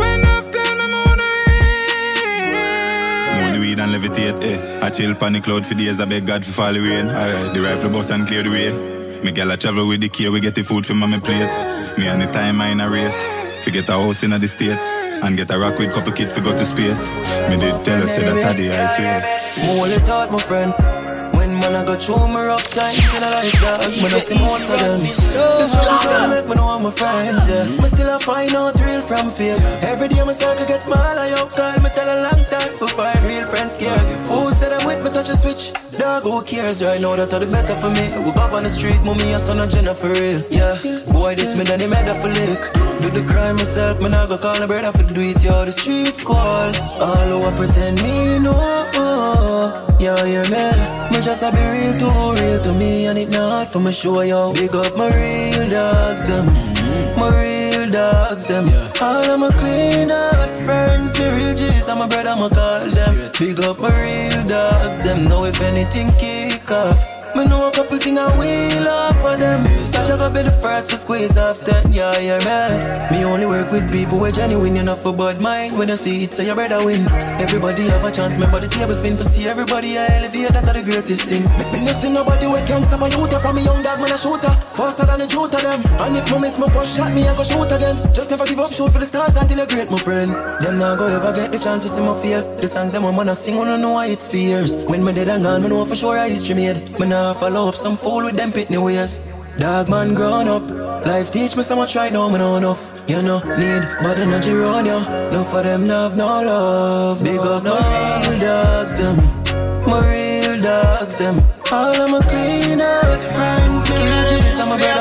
[SPEAKER 10] Weed and levitate, eh. I chill pan the cloud for days, I beg God for fall the rain. Alright, the rifle bust and clear the way. Me gal a travel with the key, we get the food from my plate. Me and the time I in a race. Fi get a house in the state. And get a rock with couple kids fi go to space. Me did tell her, say that I the ice way.
[SPEAKER 3] More only thought, my friend. When man I go through my rough times in a life dog, man I see most of them. The struggles gonna make me know all my friends, yeah. Me still a find out real from fake. Every day my circle gets smaller, yo, call me tell a long time for find real friends cares. Who said I'm with me touch a switch? Dog, who cares? I know that all the better for me. We bop on the street, mommy, a son of Jenna for real, yeah. Boy, this me then he made a for lick. Do the crime myself, man I go call the brother for do it, yo. The streets call, all who pretend me know. Yeah, hear me? Me just a be real too real to me, and it not for me show, yo. Big up my real dogs, them. My real dogs, them. All of my clean out friends, me real G's, and my brother, my call them. Big up my real dogs, them. Know if anything kick off, me know a couple things I will offer them. Such a go be the first to squeeze off 10, yeah, man. Me only work with people who genuine enough for bad mind. When you see it, so you better win. Everybody have a chance, remember the table spin. For see everybody I elevate, that's the greatest thing. Me no see nobody who can stop a youth from a young dog, man a shooter. Faster than a shoot of them. And if me miss my first shot, me I go shoot again. Just never give up, shoot for the stars until you're great, my friend. Them now go ever get the chance to see my fail. The songs them wanna sing, wanna know why it's fears. When me dead and gone, me know for sure I history made. Me now follow up some fool with them pitney ways. Dog man grown up, life teach me so much right now, me know enough. You know, need bad energy run you. No for them, no have no love. Big up my real dogs, them. My real dogs, them. All of my clean out friends, me real G's, my brother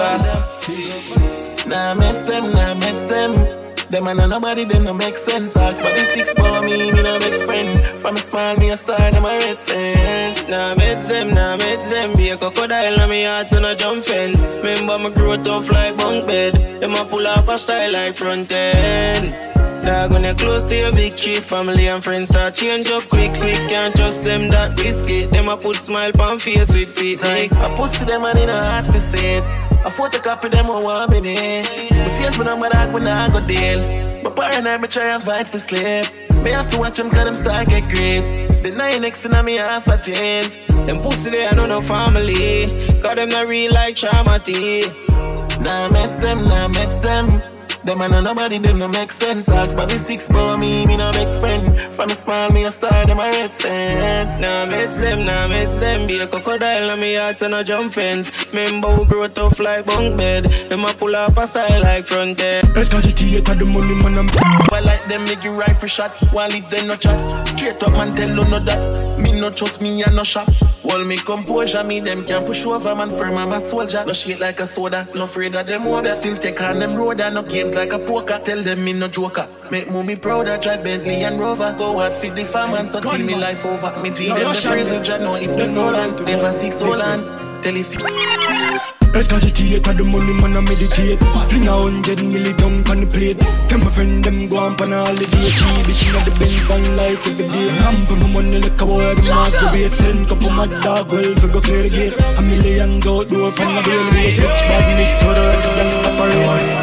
[SPEAKER 3] Nah, mix them. Them and nobody, them no make sense. Ask but the 6 for me no make friend. From a smile, me a star, them a red sand.
[SPEAKER 8] Nah, mix them. Be a crocodile, and me heart on a jump fence. Remember me grow tough like bunk bed. Them a pull up a style like front end. Dog, when you're close to your big tree, family and friends start change up quick. Can't trust them that risky. Them a put smile on face with peace.
[SPEAKER 3] I pussy them and in a heart for sit. I photocopy them on one minute. But change my number dog when I go deal. My paranoid me try and fight for sleep. Me have to watch them cause them start get grip. The 9X in me half a chance.
[SPEAKER 8] Them pussy they are no family. Cause them not real like Chamati.
[SPEAKER 3] Nah, mix them. Them and nobody, them no make sense. Ask but the 6 for me no make friend. From a smile, me a star, them a red sand.
[SPEAKER 8] Nah, mix them. Be a crocodile, and me heart on a jump fence. Remember who grow tough like bunk bed. Them a pull up a style like front end.
[SPEAKER 6] Let's go to the money, man, I'm
[SPEAKER 3] I like them make you rifle shot. While if they no chat, straight up man tell you no that. Me no trust me and no shop. All me composure, me them can push over man firm, I'm a soldier. No shit like a soda, no afraid of them over. Still take on them road and no games like a poker. Tell them me no joker. Make mommy proud, I drive Bentley and Rover. Go out feed the farmers so till me life over. Me teach them the praise which I know it's been so long. Never 6 so long. Tell if
[SPEAKER 6] let's go to the money, man, I meditate. Fling 100 million down on the plate. Tell my friend them go on a holiday. Bitch in the Benz van like every day. Ramp on my money like a boy, the mark the bait. Send couple my dog, well, we go clear the gate. $1 million outdoor from the railway. Switch badness, so the right down the parade.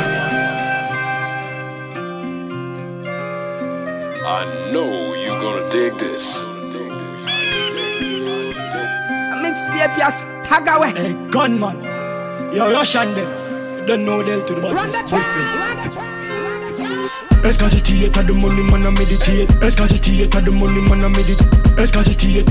[SPEAKER 13] I know you gonna dig this.
[SPEAKER 6] I mix the APS, tag away. Hey, gunman. You're Russian them. You don't know they'll to the bottom. Let's go to the money, man, I meditate. Let's go to the money, man, I meditate. Let's go to the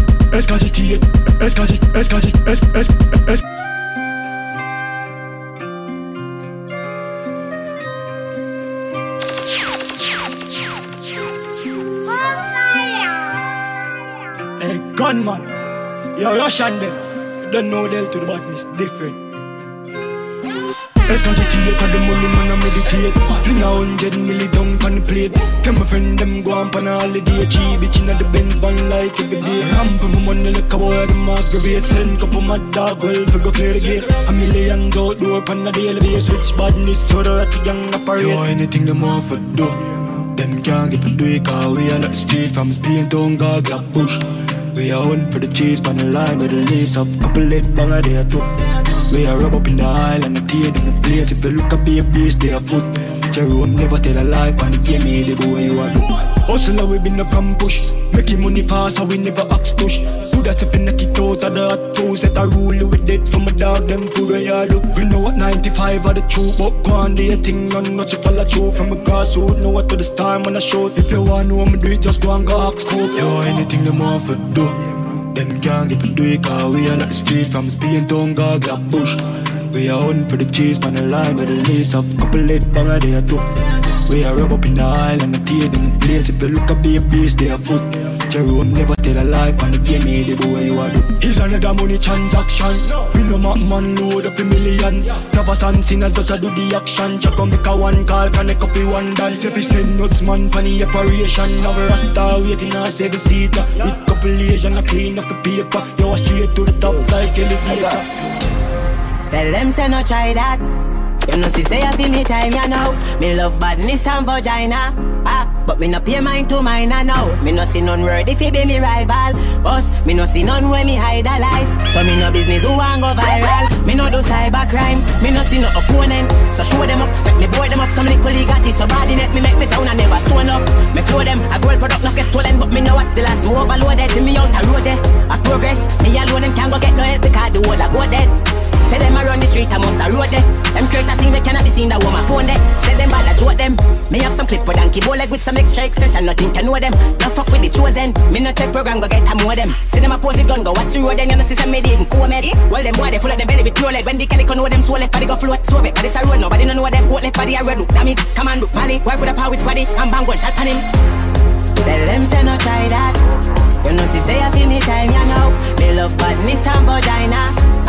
[SPEAKER 6] Hey, gunman. You're Russian them. You don't know they'll to the bottom. It's different. Let's go to the money, man, I meditate. Fling 100 million down on the plate. Tell my friend them go on a holiday. Bitch in the Benz van like every day. Ramp on my money like a boy, the mark the bait. Send couple my dog, well, we go clear the gate. $1 million outdoor on a daily basis. Switch badness, so the rat young operate. Yo, anything them want for do, them can't get for do it. Cause we are not the street from Spain to Gagla bush. We are on for the cheese, on the line with the lace up. Couple lit banger there too. We are rub up in the aisle and the tear in the place. If you look up be a beast, they are foot. Jerome never tell a lie, on the game, they go where you are do. Hustle, we been up and push. Making money fast, so we never ask push. Do that if you knock it out of the hot two. Set a rule with it from a dog, them food where you do. We know what 95 are the truth, but go on the thing, none not to follow through. From a grassroots, know what to the star, man, I show. If you want to know me do it, just go and go ask scope. Yo, anything them want for do, them can't get to do it. Cause we are not the street from Spain to Gagla bush. We are on for the cheese, on the line with the lace up. Couple lit banger there too. We are rub up in the aisle and the tear in the place. If you look up be a beast, they are foot. Jerome never tell a lie, on the game, they go where you are do. Here's another money transaction. We know my man load up in millions. Never stand sinners just to do the action. Check on make a one call, connect up with one dance. If you send nuts man, funny operation. Now we're a star waiting on 7 seater. With couple Asian, I clean up the paper. You are straight to the top like elevator.
[SPEAKER 11] Tell them say no try that. You know see say I feel me time ya now. Me love badness and vagina. But me no pay mine to mine now. Me no see none word if it be me rival. Boss, me no see none when me idolize. So me no business who want go viral. Me no do cyber crime. Me no see no opponent. So show them up, make me boy them up. Some little got it so bad in it. Me make me sound and never stone up. Me flow them, a gold product not get stolen. But me know what's the last, more overloaded. See me out a road there, I progress. Me alone them can't go get no help because the whole I go dead. Say them around the street, I must have road there. Them crates I see me cannot be seen, that woman phone there. Say them bad, I joke them. Me have some clip with donkey bow leg with some extra extension, nothing can know them. Don't fuck with the chosen. Me no take program, go get a more them. See them a pose it gun, go watch the road then. You know see some me didn't come at it. Well them boy, they full of them belly with pure lead. When the calico know them, so left body go float. So it, but this a road, nobody no know them. Coat left body, I red look, damn it. Come on, look, Valley. Work with a power with body, and bang gun shot on him. Tell them say no try that. You know see say I feel me time, you know. Me love badness and vagina.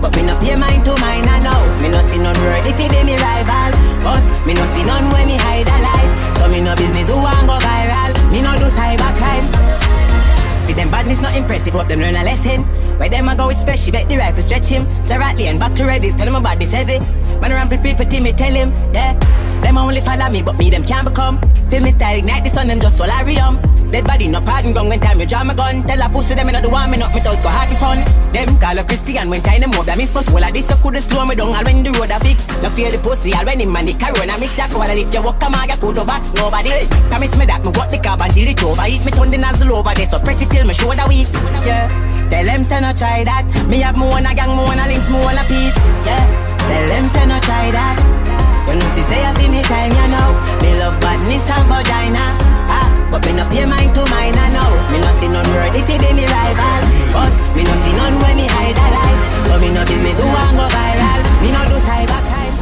[SPEAKER 11] but me no pay mine to mine and now. Me no see none word if it be me rival. Boss, me no see none when me idolize. So me no business who want go viral. Me no do cybercrime. For them badness not impressive, hope them learn a lesson. Where them a go with special, bet the rifle stretch him. To right lane, back to reddies, tell him about this heavy. Man around people team me tell him, yeah. Them only follow me, but me them can't become. Feel me style, ignite the sun, them just solarium. Dead body, no pardon gun when time you draw my gun. Tell a pussy them, me not the one, me not me thought go happy fun. Them call a Christian when time them mob, that miss fuck. Well, this you coulda slow me down, all when the road a fix. No fear the pussy, all when him and the corona mix. Ya coulda if you walk a mag, you coulda box nobody. Promise me that me walk the cab until it over. Eat me turn the nozzle over there, so press it till me shoulder weak. Yeah, tell them say no try that. Me have me one a gang, me one a links, me one a piece. Yeah, tell them say no try that. You know, she say I finish time, you know. Me love badness and vagina. But me no pay mine to mine, I know. Me no see none word if it be me rival. Boss, me no see none when me idolize. So me no business who want go viral. Me no do cybercrime.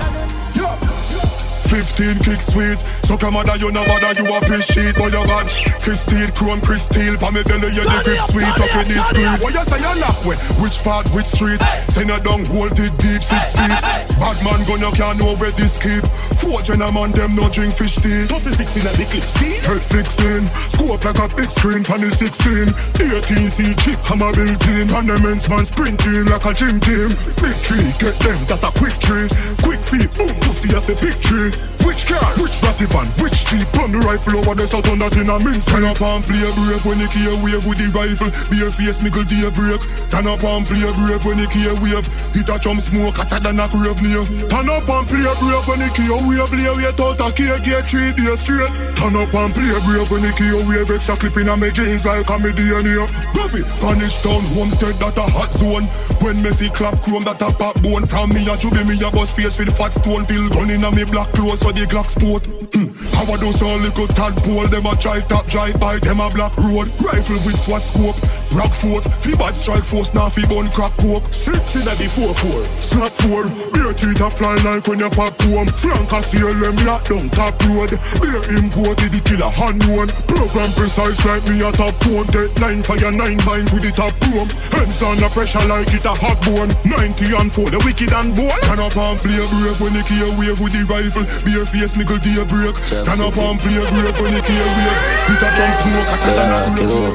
[SPEAKER 4] 15 kick sweet, so come on, you know bother, you a piss sheet, boy you bad. Christine, chrome, crystal, pa me belly, you the grip sweet, okay this grip. What you say you knock with? Which part, which street? Send a down, hold it deep, 6 feet. Bad man gun, you can't know where this keep. 4 gentlemen, them no drink fish tea. 36 in the clip, see? Head fixing, scope like a big screen, pan the 16. 18C chip, hammer built in, and the men's man sprinting like a gym team. Big tree, get them, that a quick tree. Quick feet, boom, pussy at the big tree. Which car, which ratty van, which jeep? Run the rifle over the south on that in a mince. Turn up and play brave when you key wave with the rifle. Bare face, miggle day break. Turn up and play brave when you key wave. Hit a chum smoke, hotter than a grave near. Turn up and play brave when you key wave. Lay wait out a key, get 3 days straight. Turn up and play brave when you key wave. Extra clip in a me jeans like a me DNA. Gravy, punish town, homestead that a hot zone. When me see clap chrome that a pop bone. From me a chubby, me a bust face with fat stone. Pill gun in a me black clothes so the Glock sport. How I do so little tadpole. Them a drive top, drive by, them a black road. Rifle with SWAT scope, rock fort. Fi bad strike force, now fi bun crack coke. 6 in a the 4-4, slap 4. Beer teeth a fly like when you pop home. Flank a CLM lock down top road. Beer imported the killer unknown. Program precise like me a top phone. Take 9 fire, 9 mines with the top room. Hands on the pressure like it a hot bone. 90 and 4, the wicked and bold. Turn up and play brave when you key wave with the rifle. Bare face, niggle day break. Turn up and play brave when you key wave. Hit a drum smoke, a cat and a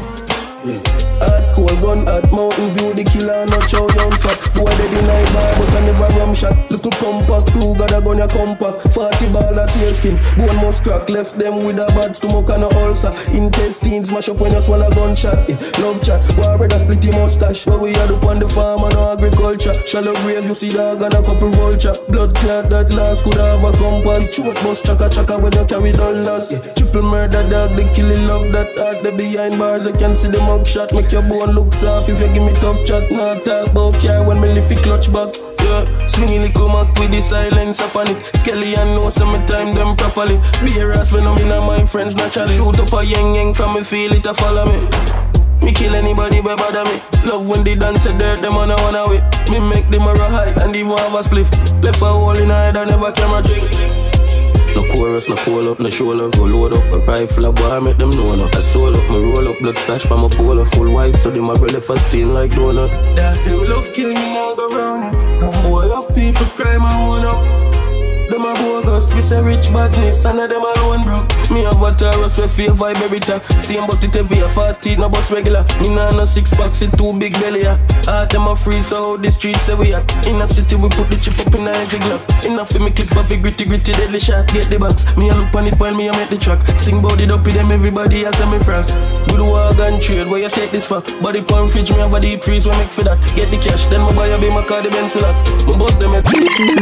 [SPEAKER 4] grave.
[SPEAKER 3] Hard cold gun, hard mountain view, the killer not chow down fat. Boy they deny bar, but I never rum shot. Little compact crew, got a gun ya compact. 40 ball at tail skin, bone must crack. Left them with a bad stomach and a ulcer. Intestines mash up when you swallow gunshot. Love chat, war brother split the mustache. Where we had up on the farm and no agriculture. Shallow grave, you see dog and a couple vulture. Blood clot that last could have a compass. Throat bust chaka chaka when you carry dollars. Triple murder dog, they killing love that heart. They behind bars, I can see the mug shot. Make your bone look soft if you give me tough chat. Not talk about care when me lift it clutch back. Yeah, swinging little mac with the silence upon it. Skelly and know some time them properly. Be a ass when I'm in my friends naturally. Shoot up a yang from me feel it a follow me. Me kill anybody by bother me. Love when they dance a dirt, them on a one away. Me make them a high and even have a spliff. Left a hole in her head and never camera trick. No chorus, no pull up, no show love. Go load up a rifle, a bar, make them know no. I soul up, my roll up, blood splash from my pole. Full white, so they my brother for stain like donut. That them love kill me now go round ya. Some boy of people cry my own up. Them a bogus, we say rich badness, and them alone broke. Me have a Taurus with fear vibe every time. Same but it heavy, a 40, no bus regular. Me nah no 6 packs, it 2 big belly, yeah. Heart them a free, so the streets say we at. In a city, we put the chip up in a heavy glock. Enough for me clip of a gritty deadly shot. Get the box, me a look on it while me a make the track. Sing about it up with them, everybody a say me frost. We do wagon trade, where you take this for? Body palm fridge, me have a deep freeze, we make for that. Get the cash, then my buy a be my car, the Benz will lock. My boss them at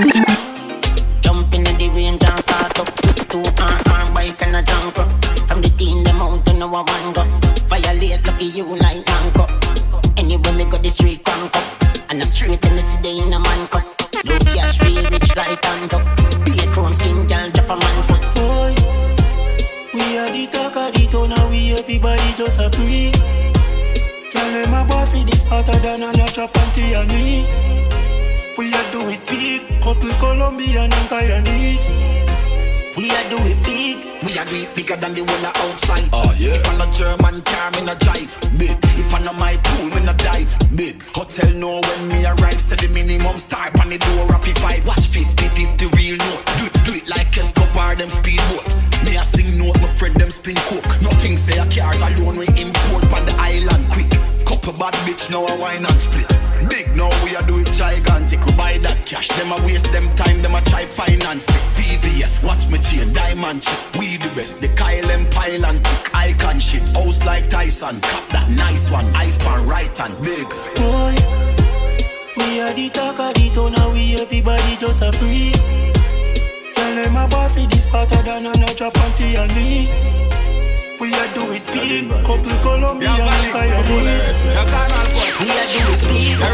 [SPEAKER 12] jump in the range and start up. 2 bike and a jump up. From the team, them out and now I want go. Violate, lucky you like anchor. Anyway, me got the street crank up. And a street in the city in a man cup. Love cash, real rich like Anto. Beard chrome skin, girl, drop a man foot. Boy, we are the talk of the town and we everybody just a pre. Girl, them a buffy this hotter than a drop on Tiani. We are doing big, couple Colombian and Guyanese. We are doing big,
[SPEAKER 5] We are do it bigger than the whole outside.
[SPEAKER 1] Oh yeah.
[SPEAKER 5] If I'm a German car, me no drive. Big. If I'm not my pool, me no dive. Big. Hotel know when me arrive. Say the minimum start on the door of 5. Watch 50 real note. Do it like Escobar, them speedboat. Me a sing note, my friend them spin coke. Nothing say a cars alone we import on the island quick. Couple bad bitch now a wine and split. Big now we a do it gigantic. We buy that cash, them a waste them time, them a try finance it. VVS, watch me chain, diamond chip. We the best, the Kyle and pile and tick. Icon shit, house like Tyson. Cop that nice one, ice pan right and big.
[SPEAKER 6] Boy, we are the talk of the town, now we everybody just a free. Tell them about for this party than a drop on tea and me. We are do it big, couple Colombia and Cayennese. We are do it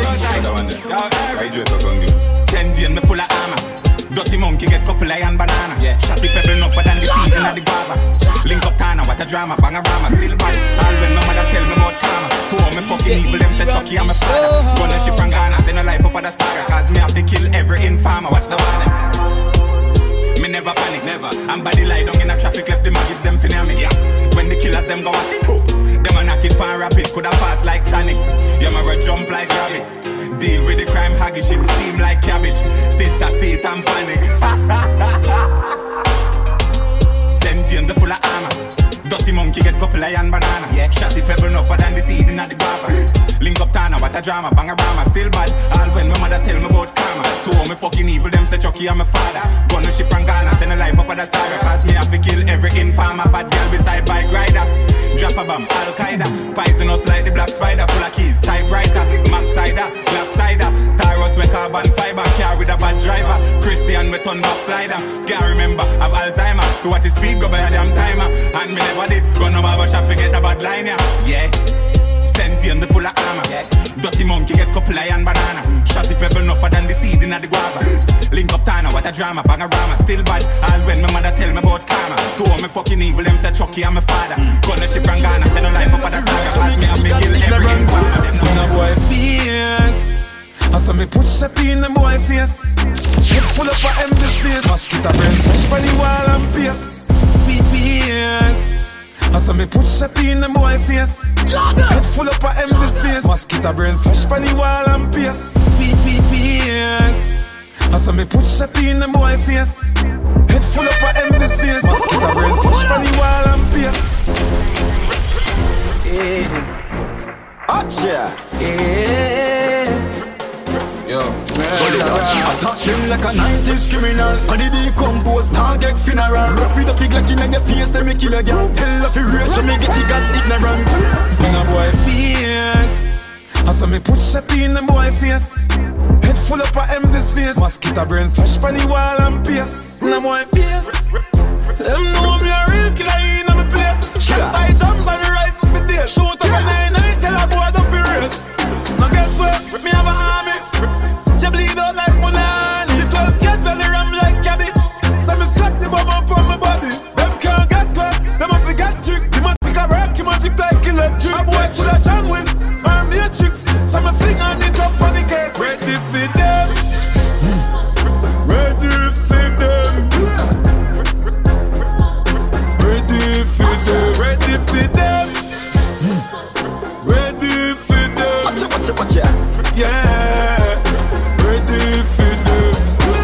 [SPEAKER 6] big.
[SPEAKER 10] 10 days me full of armor. Dirty monkey get couple iron banana. Yeah. Shot the pebble enough than the seed in the guava. Link up Tana, what a drama, bang a rama, still bad. All when my mother tell me about karma. To all me fucking evil, them say Chucky and my father. Gonna ship from Ghana, send a life up at the star. Cause me have to kill every informer, watch the water. Me never panic, never. And body lie down in a traffic, left the mortgage, them finna me. Yeah. When the killers, them go at it too. Them a knock it pan rapid, coulda fast like Sonic. Yeah, my jump like rabbit. Deal with the crime, haggish him, steam like cabbage. Sister, see it and panic. Sentient, the full of armor. Dirty monkey get couple iron banana. Yeah. Shot the pebble enough than the seed in the guava. Link up Tana, what a drama, bang a rama, still bad. All when my mother tell me about karma. So all me fucking evil, them say Chucky and my father. Gonna ship from Ghana, send a life up at the star. Cause me have to kill every informer. Bad girl beside bike rider. Drop a bomb, Al-Qaeda. Poisonous like the black spider. Full of keys, typewriter. Max cider, black cider. Tyros with carbon fiber. Car with a bad driver. Christian with ton backslider. Can't remember, have Alzheimer. To watch his speed go by a damn timer. And me never did. Gun no barber shop, forget the bad line, yeah. Sentient, the full of armor. Yeah. Dirty monkey get couple iron banana. Shot the pebble enough than the seed in the guava. Link up Tana, what a drama, bang a rama, still bad. All when my mother tell me about karma. To all me fucking evil, them say Chucky and my father. Gonna ship from Ghana, send a life up at the star. Cause me have to kill every informer. Them
[SPEAKER 16] no boy fierce. I saw me put shot in the boy face. It's full up of empty space. Mosquito brain fresh by the wall and pace. Fierce. I saw me put shot in the boy face. Head full up of empty space. Mosquito brain fresh by the wall and pace. Fierce. I saw me put shot in the boy face. Head full up of empty space. Mosquito brain fresh by the wall and pace.
[SPEAKER 1] Acha.
[SPEAKER 7] Yo, attack them like a 90s criminal. On the decomposed target funeral. Rap with a pig like in your face, then me kill a girl. Hell of a race, so me get it got ignorant.
[SPEAKER 16] No boy fierce. I saw me put shot in the boy face. Head full up of empty space. Mosquito brain fresh by the wall and pace. No boy fierce. Them know me a real killer in my place. Shot by jams and rifle for days. Shoot up a 9-9, tell a boy don't be race. Now get where me have a army. You bleed out like Monani. The 12 cats belly ram like cabby. So me slap the bomb up on my body. Them can't get where, them have to get trick. The magic a rocky magic like electric. A boy could a jam with our matrix. So me fling on the drop on the cake. Ready for them. Ready for them. Ready for them. Ready for them. Ready for them.
[SPEAKER 1] Watch ya.
[SPEAKER 16] Yeah. Ready for them.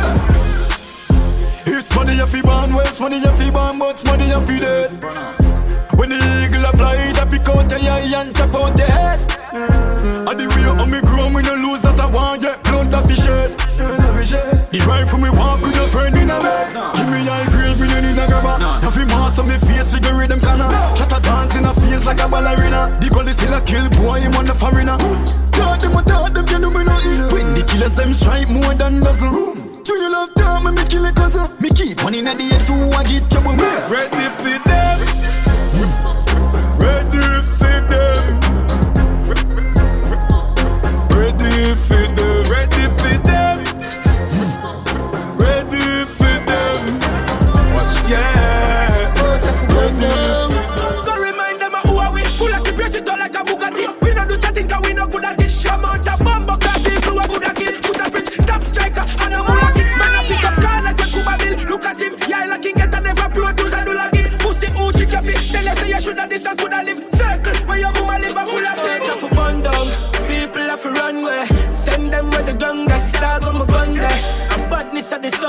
[SPEAKER 7] It's money you fi born, West money you fi born, but money you fi dead. When the eagle a fly, that pick out your eye and chop out your head. And the way on me grow, we no lose that I want yet. Blood that fi shed. The rifle me walk with a friend in a bed. Give me high grade, me in a grabber. Now fi master me face, figure them canna. Shut a dance in a face like a ballerina. The goal is still a kill boy, him on the foreigner. Thought them can do me nothing. When the killers them strike more than dozen. Do you love time when me kill a cousin? Me keep one in the head so I get trouble.
[SPEAKER 16] Ready for them. Ready for them. Ready for them. Ready for them. Ready for them. Watch. Yeah. Ready for them.
[SPEAKER 6] Go remind them of who are we. Full of the like a Bugatti. We don't do chatting cause we no good at this. Show out a bomb but can't be blue a good at kill. Put a fridge, top striker and a more like it. Man a pick up car like a Cuba Bill. Look at him, yeah like he get a never produce and do like it.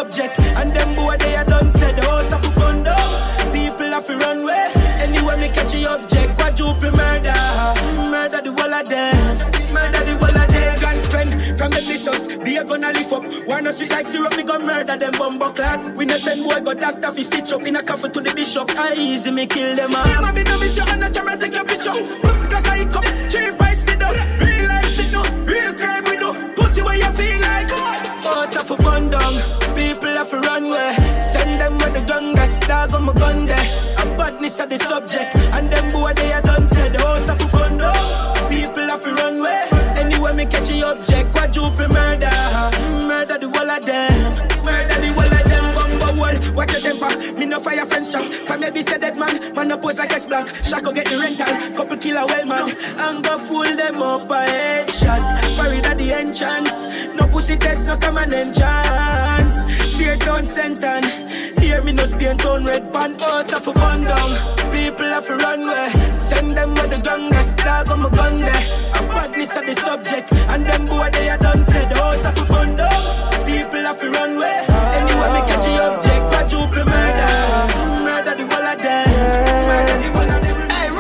[SPEAKER 6] subject. And them boy they are done said the house have to burn down. People have to run away. Anyway me catch the object. Quadruple murder. Murder the whole of them. Murder the whole of them. Gun spend from the missus. Be a gonna lift up. Why not sweet like syrup? Me gon' murder them bumbo clock. We no send boy go doctor fi stitch up in a coffin to the bishop. I easy me kill them all. Yeah, me no miss you on the camera take your picture. Put like I cup. Cheap price me do. Real life shit no. Real crime we do. Pussy where you feel like. Oh, it's a for bun down. People have to run away. Send them with the gun gas. Dog on my gun there. And badness of the subject. And them boy they are done said the house have to bun down. People have to run away. Anyway me catch the object. Quadruple murder. Murder the whole of them. Murder the whole of them. Bumbo wall. Watch your temper. Me no fire friends strong. From the this dead man. Man no pose like S blank. Shako get the rental. Couple killer well man. And go fool them up a headshot. Buried at the entrance. No pussy test, no command entrance. Steer down senton. Hear me no spin town red pan. House have to burn down. People have to run away. Send them with the gun gas. Dog on my gun there. And badness of the subject. And them boy they are done said the house have to burn down. People have to run away. Anyway me catch the object. Quadruple murder. Murder the whole of them. Murder the whole of them. Hey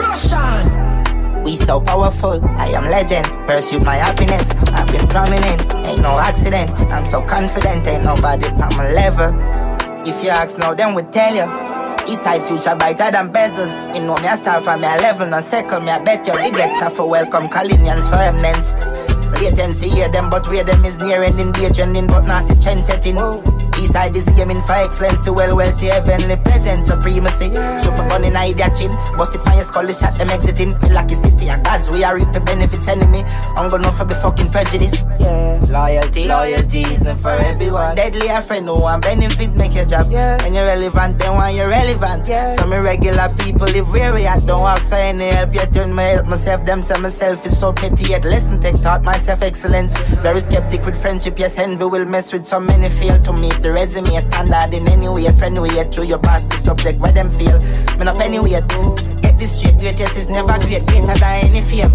[SPEAKER 6] Russian.
[SPEAKER 12] We so powerful, I am legend. Pursue my happiness, I've been prominent. Ain't no accident, I'm so confident. Ain't nobody on my level. If you ask now, then we tell you. Eastside future brighter than bezels. You know me a star from me a level, no circle. Me I bet your bigots have for welcome Colinians for eminence. Latency hear them, but where them is near ending. Day trending, but nasty trend setting. Eastside is aiming for excellence, to well wealthy, heavenly presence, supremacy. Super gun in idea chin, bust it from your skull, shot them exiting. Me lucky city, a gods, we are reap the benefits enemy. I'm gonna for be fucking prejudice. Yeah, loyalty isn't for everyone. Deadly a friend, no one benefit, make your job. When you're relevant, then when you're relevant. Some irregular people live where we at, don't ask for any help. Yet turn my help myself, them say myself is so petty. Yet listen, take taught myself excellence. Very skeptic with friendship, yes, envy will mess with so many fail to meet the resume a standard in any way. Friend way through your past the subject where them feel. Me not penny weight. Get this shit, greatest is never great. Greater than any fear.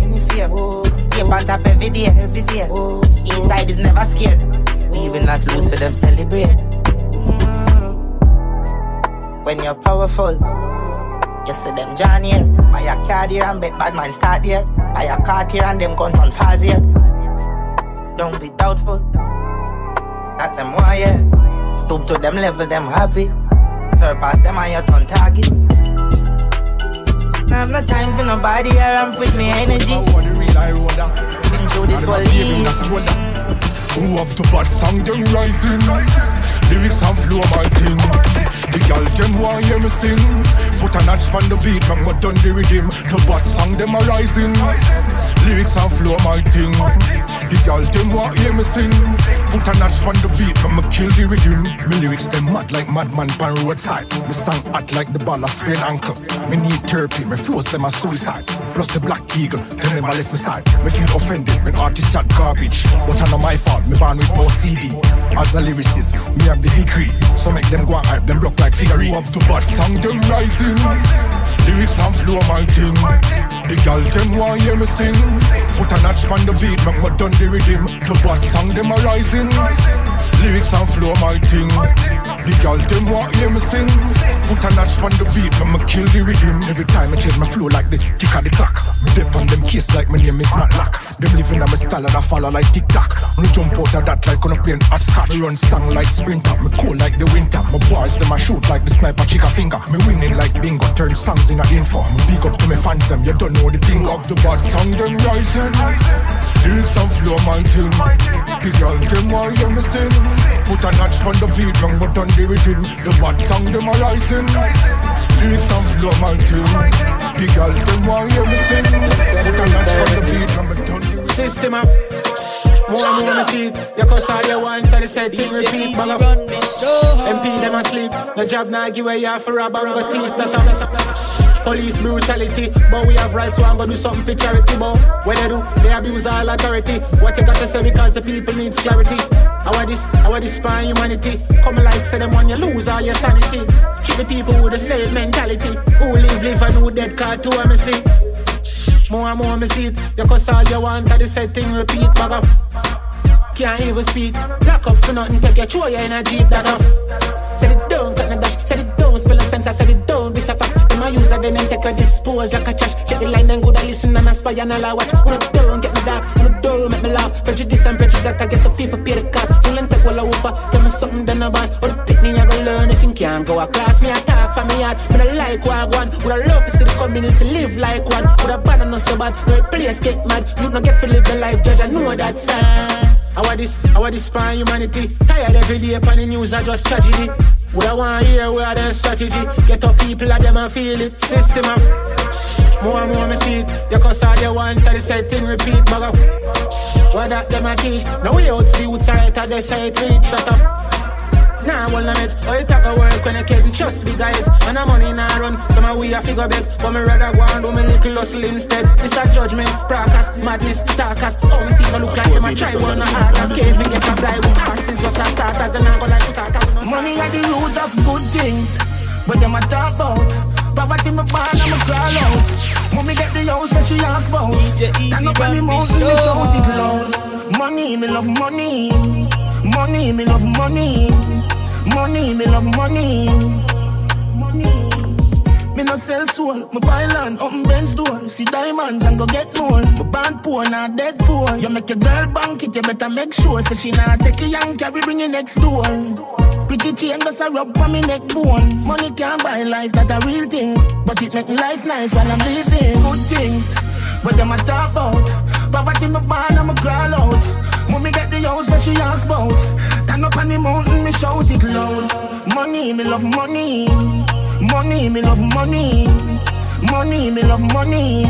[SPEAKER 12] Stay on top every day. East side is never scared. We will not lose for them celebrate. When you're powerful, you see them John here. Buy a card here and bet bad man start here. Buy a cart here and them gun on falls here. Don't be doubtful. That them why yeah. Stoop to them level, them happy. Surpass them and you turn target. Now have no time for nobody here and put me energy. Been through this whole year.
[SPEAKER 4] Who up to bad song, them rising. Lyrics and flow my thing. The girl them want hear me sing. Put a notch on the beat, man, but done the rhythm. The bad song them are rising. Lyrics and flow my thing. The girl them want hear me sing. Put a notch on the beat, man, kill the rhythm. Me lyrics them mad like madman pan roadside. Me song hot like the ball of sprain ankle. Me need therapy, me flows them a suicide. Plus the black eagle, them never left me side. Me feel offended when artists chat garbage. But I know my fault, me born with OCD. As a lyricist, me have the degree. So make them go and hype, them broke like figurine. Who have the bad song, them rising. Lyrics and flow my thing. The girl them want hear me sing. Put a notch on the beat, make me done the rhythm. The bad song them a rising. Lyrics and flow my thing. The girl them want hear me sing. Put a notch on the beat, make me kill the rhythm. Every time I change my flow like the tick of the clock. Me dip on them case like my name is Matlock. Them living on my style and I follow like TikTok. Me jump out of that like on a plane hopscotch. Me run song like sprinter, me cool like the winter. My bars them a shoot like the sniper chica finger. Me winning like bingo, turn songs in a info. Me big up to my fans them, you don't know the thing. Up the bad song them rising. Lyrics and flow my thing. The girl them want hear me sing. Put a notch on the beat, man, but done the rhythm. The bad song them a rising. Lyrics and flow my thing. The girl them want hear me sing. Put a notch on the beat, man, but done the rhythm.
[SPEAKER 22] System up. More and more see it. You cause all you want and the same thing repeat. Bang up. MP them asleep. No job now give away you for rob and go teeth. Police brutality, but we have rights, so I'm gonna do something for charity. But what they do, they abuse all authority. What you got to say because the people needs clarity. I want this spine humanity. Come like say them when you lose all your sanity. Treat the people with a slave mentality. Who live and who dead card to me see. More and more me see it. You cause all you want and the same thing repeat. Bag off.
[SPEAKER 11] can't even speak. Lock up for nothing, take your throw you in a jeep that off. Set it down, cut the dash, set it down, spill a sense, I set it down, this a fax. Them a user, then take a dispose like a trash. Check the line, then go to listen and aspire and all I watch. On the door, get me dark, on the door, make me laugh. Prejudice and prejudice that I get the people pay the cost. Full and take all over, tell me something, then a boss. Or the pick me, I go learn if you can't go a class. Me attack for me heart, when I like what I want. Would I love to see the community live like one. Would I bad and not so bad, no place get mad. You not get to live the life, judge, I know that sign. How are this span humanity? Tired every day upon the news, I just tragedy. Would I want to hear where their strategy? Get up people and them and feel it. System of more and more me see it. You cause all you want to the same thing repeat, bugger. What that them a teach? Now we out for the youths right at the side reach. Shut up. Nah, well, I'm it. Oh, you talk a work when you can't trust big guys. And the money nah run. Some of we a figure back. But me rather go and do me little hustle instead. This a judgment, practice, madness, talkers. Oh, me see no look like them a try one of the hardest. Can't forget to fly with axes. Just a starters. Then I go like to talk.
[SPEAKER 14] Money are the root of good things, but them a talk about. Poverty me born and me crawl out. Mommy get the house that she asks about. Stand up on the mountain, me shout it loud. Money, me love money. Money, me love money. Money, me love money. Money. Me no sell soul, me buy land, open Benz door. See diamonds and go get more. Me born poor, not dead poor. You make your girl bank it, you better make sure. Say she not take a young carry, bring it next door. Pretty chain does a rub on me neck bone. Money can't buy life, that's a real thing. But it make life nice while I'm living. Good things, but them a talk about. Poverty me born and me crawl out. Mommy get the house that she asks about. Stand up on the mountain, me shout it loud. Money, me love money. Money, me love money. Money, me love money.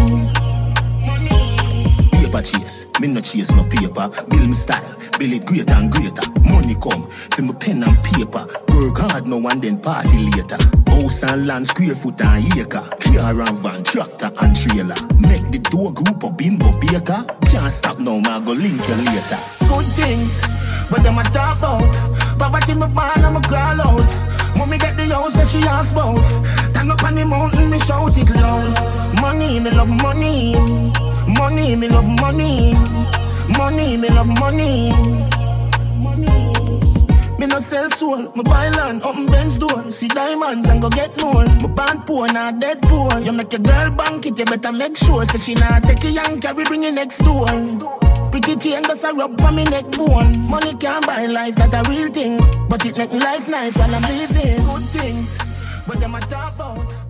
[SPEAKER 14] Paper chase, me no chase no paper. Build me style, build it greater and greater. Money come, fill me pen and paper. Work hard now and then party later. House and land, square foot and acre. Car and van, tractor and trailer. Make the door group up bimbo baker. Can't stop now, man, go link you later. Good things, but them a talk about. Poverty me born and me crawl out. Mommy get the house that she asks about. Stand up on the mountain, me shout it loud. Money, me love money. Money, me love money. Money, me love money. Me no sell soul, me buy land, open Benz door. See diamonds and go get more. Me born poor, not dead poor. You make your girl bank it, you better make sure. Say she not take a young carry, bring it next door. Pretty chain does a rub on me neck bone. Money can't buy life, that's a real thing. But it make life nice while I'm living. Good things, but them a talk about.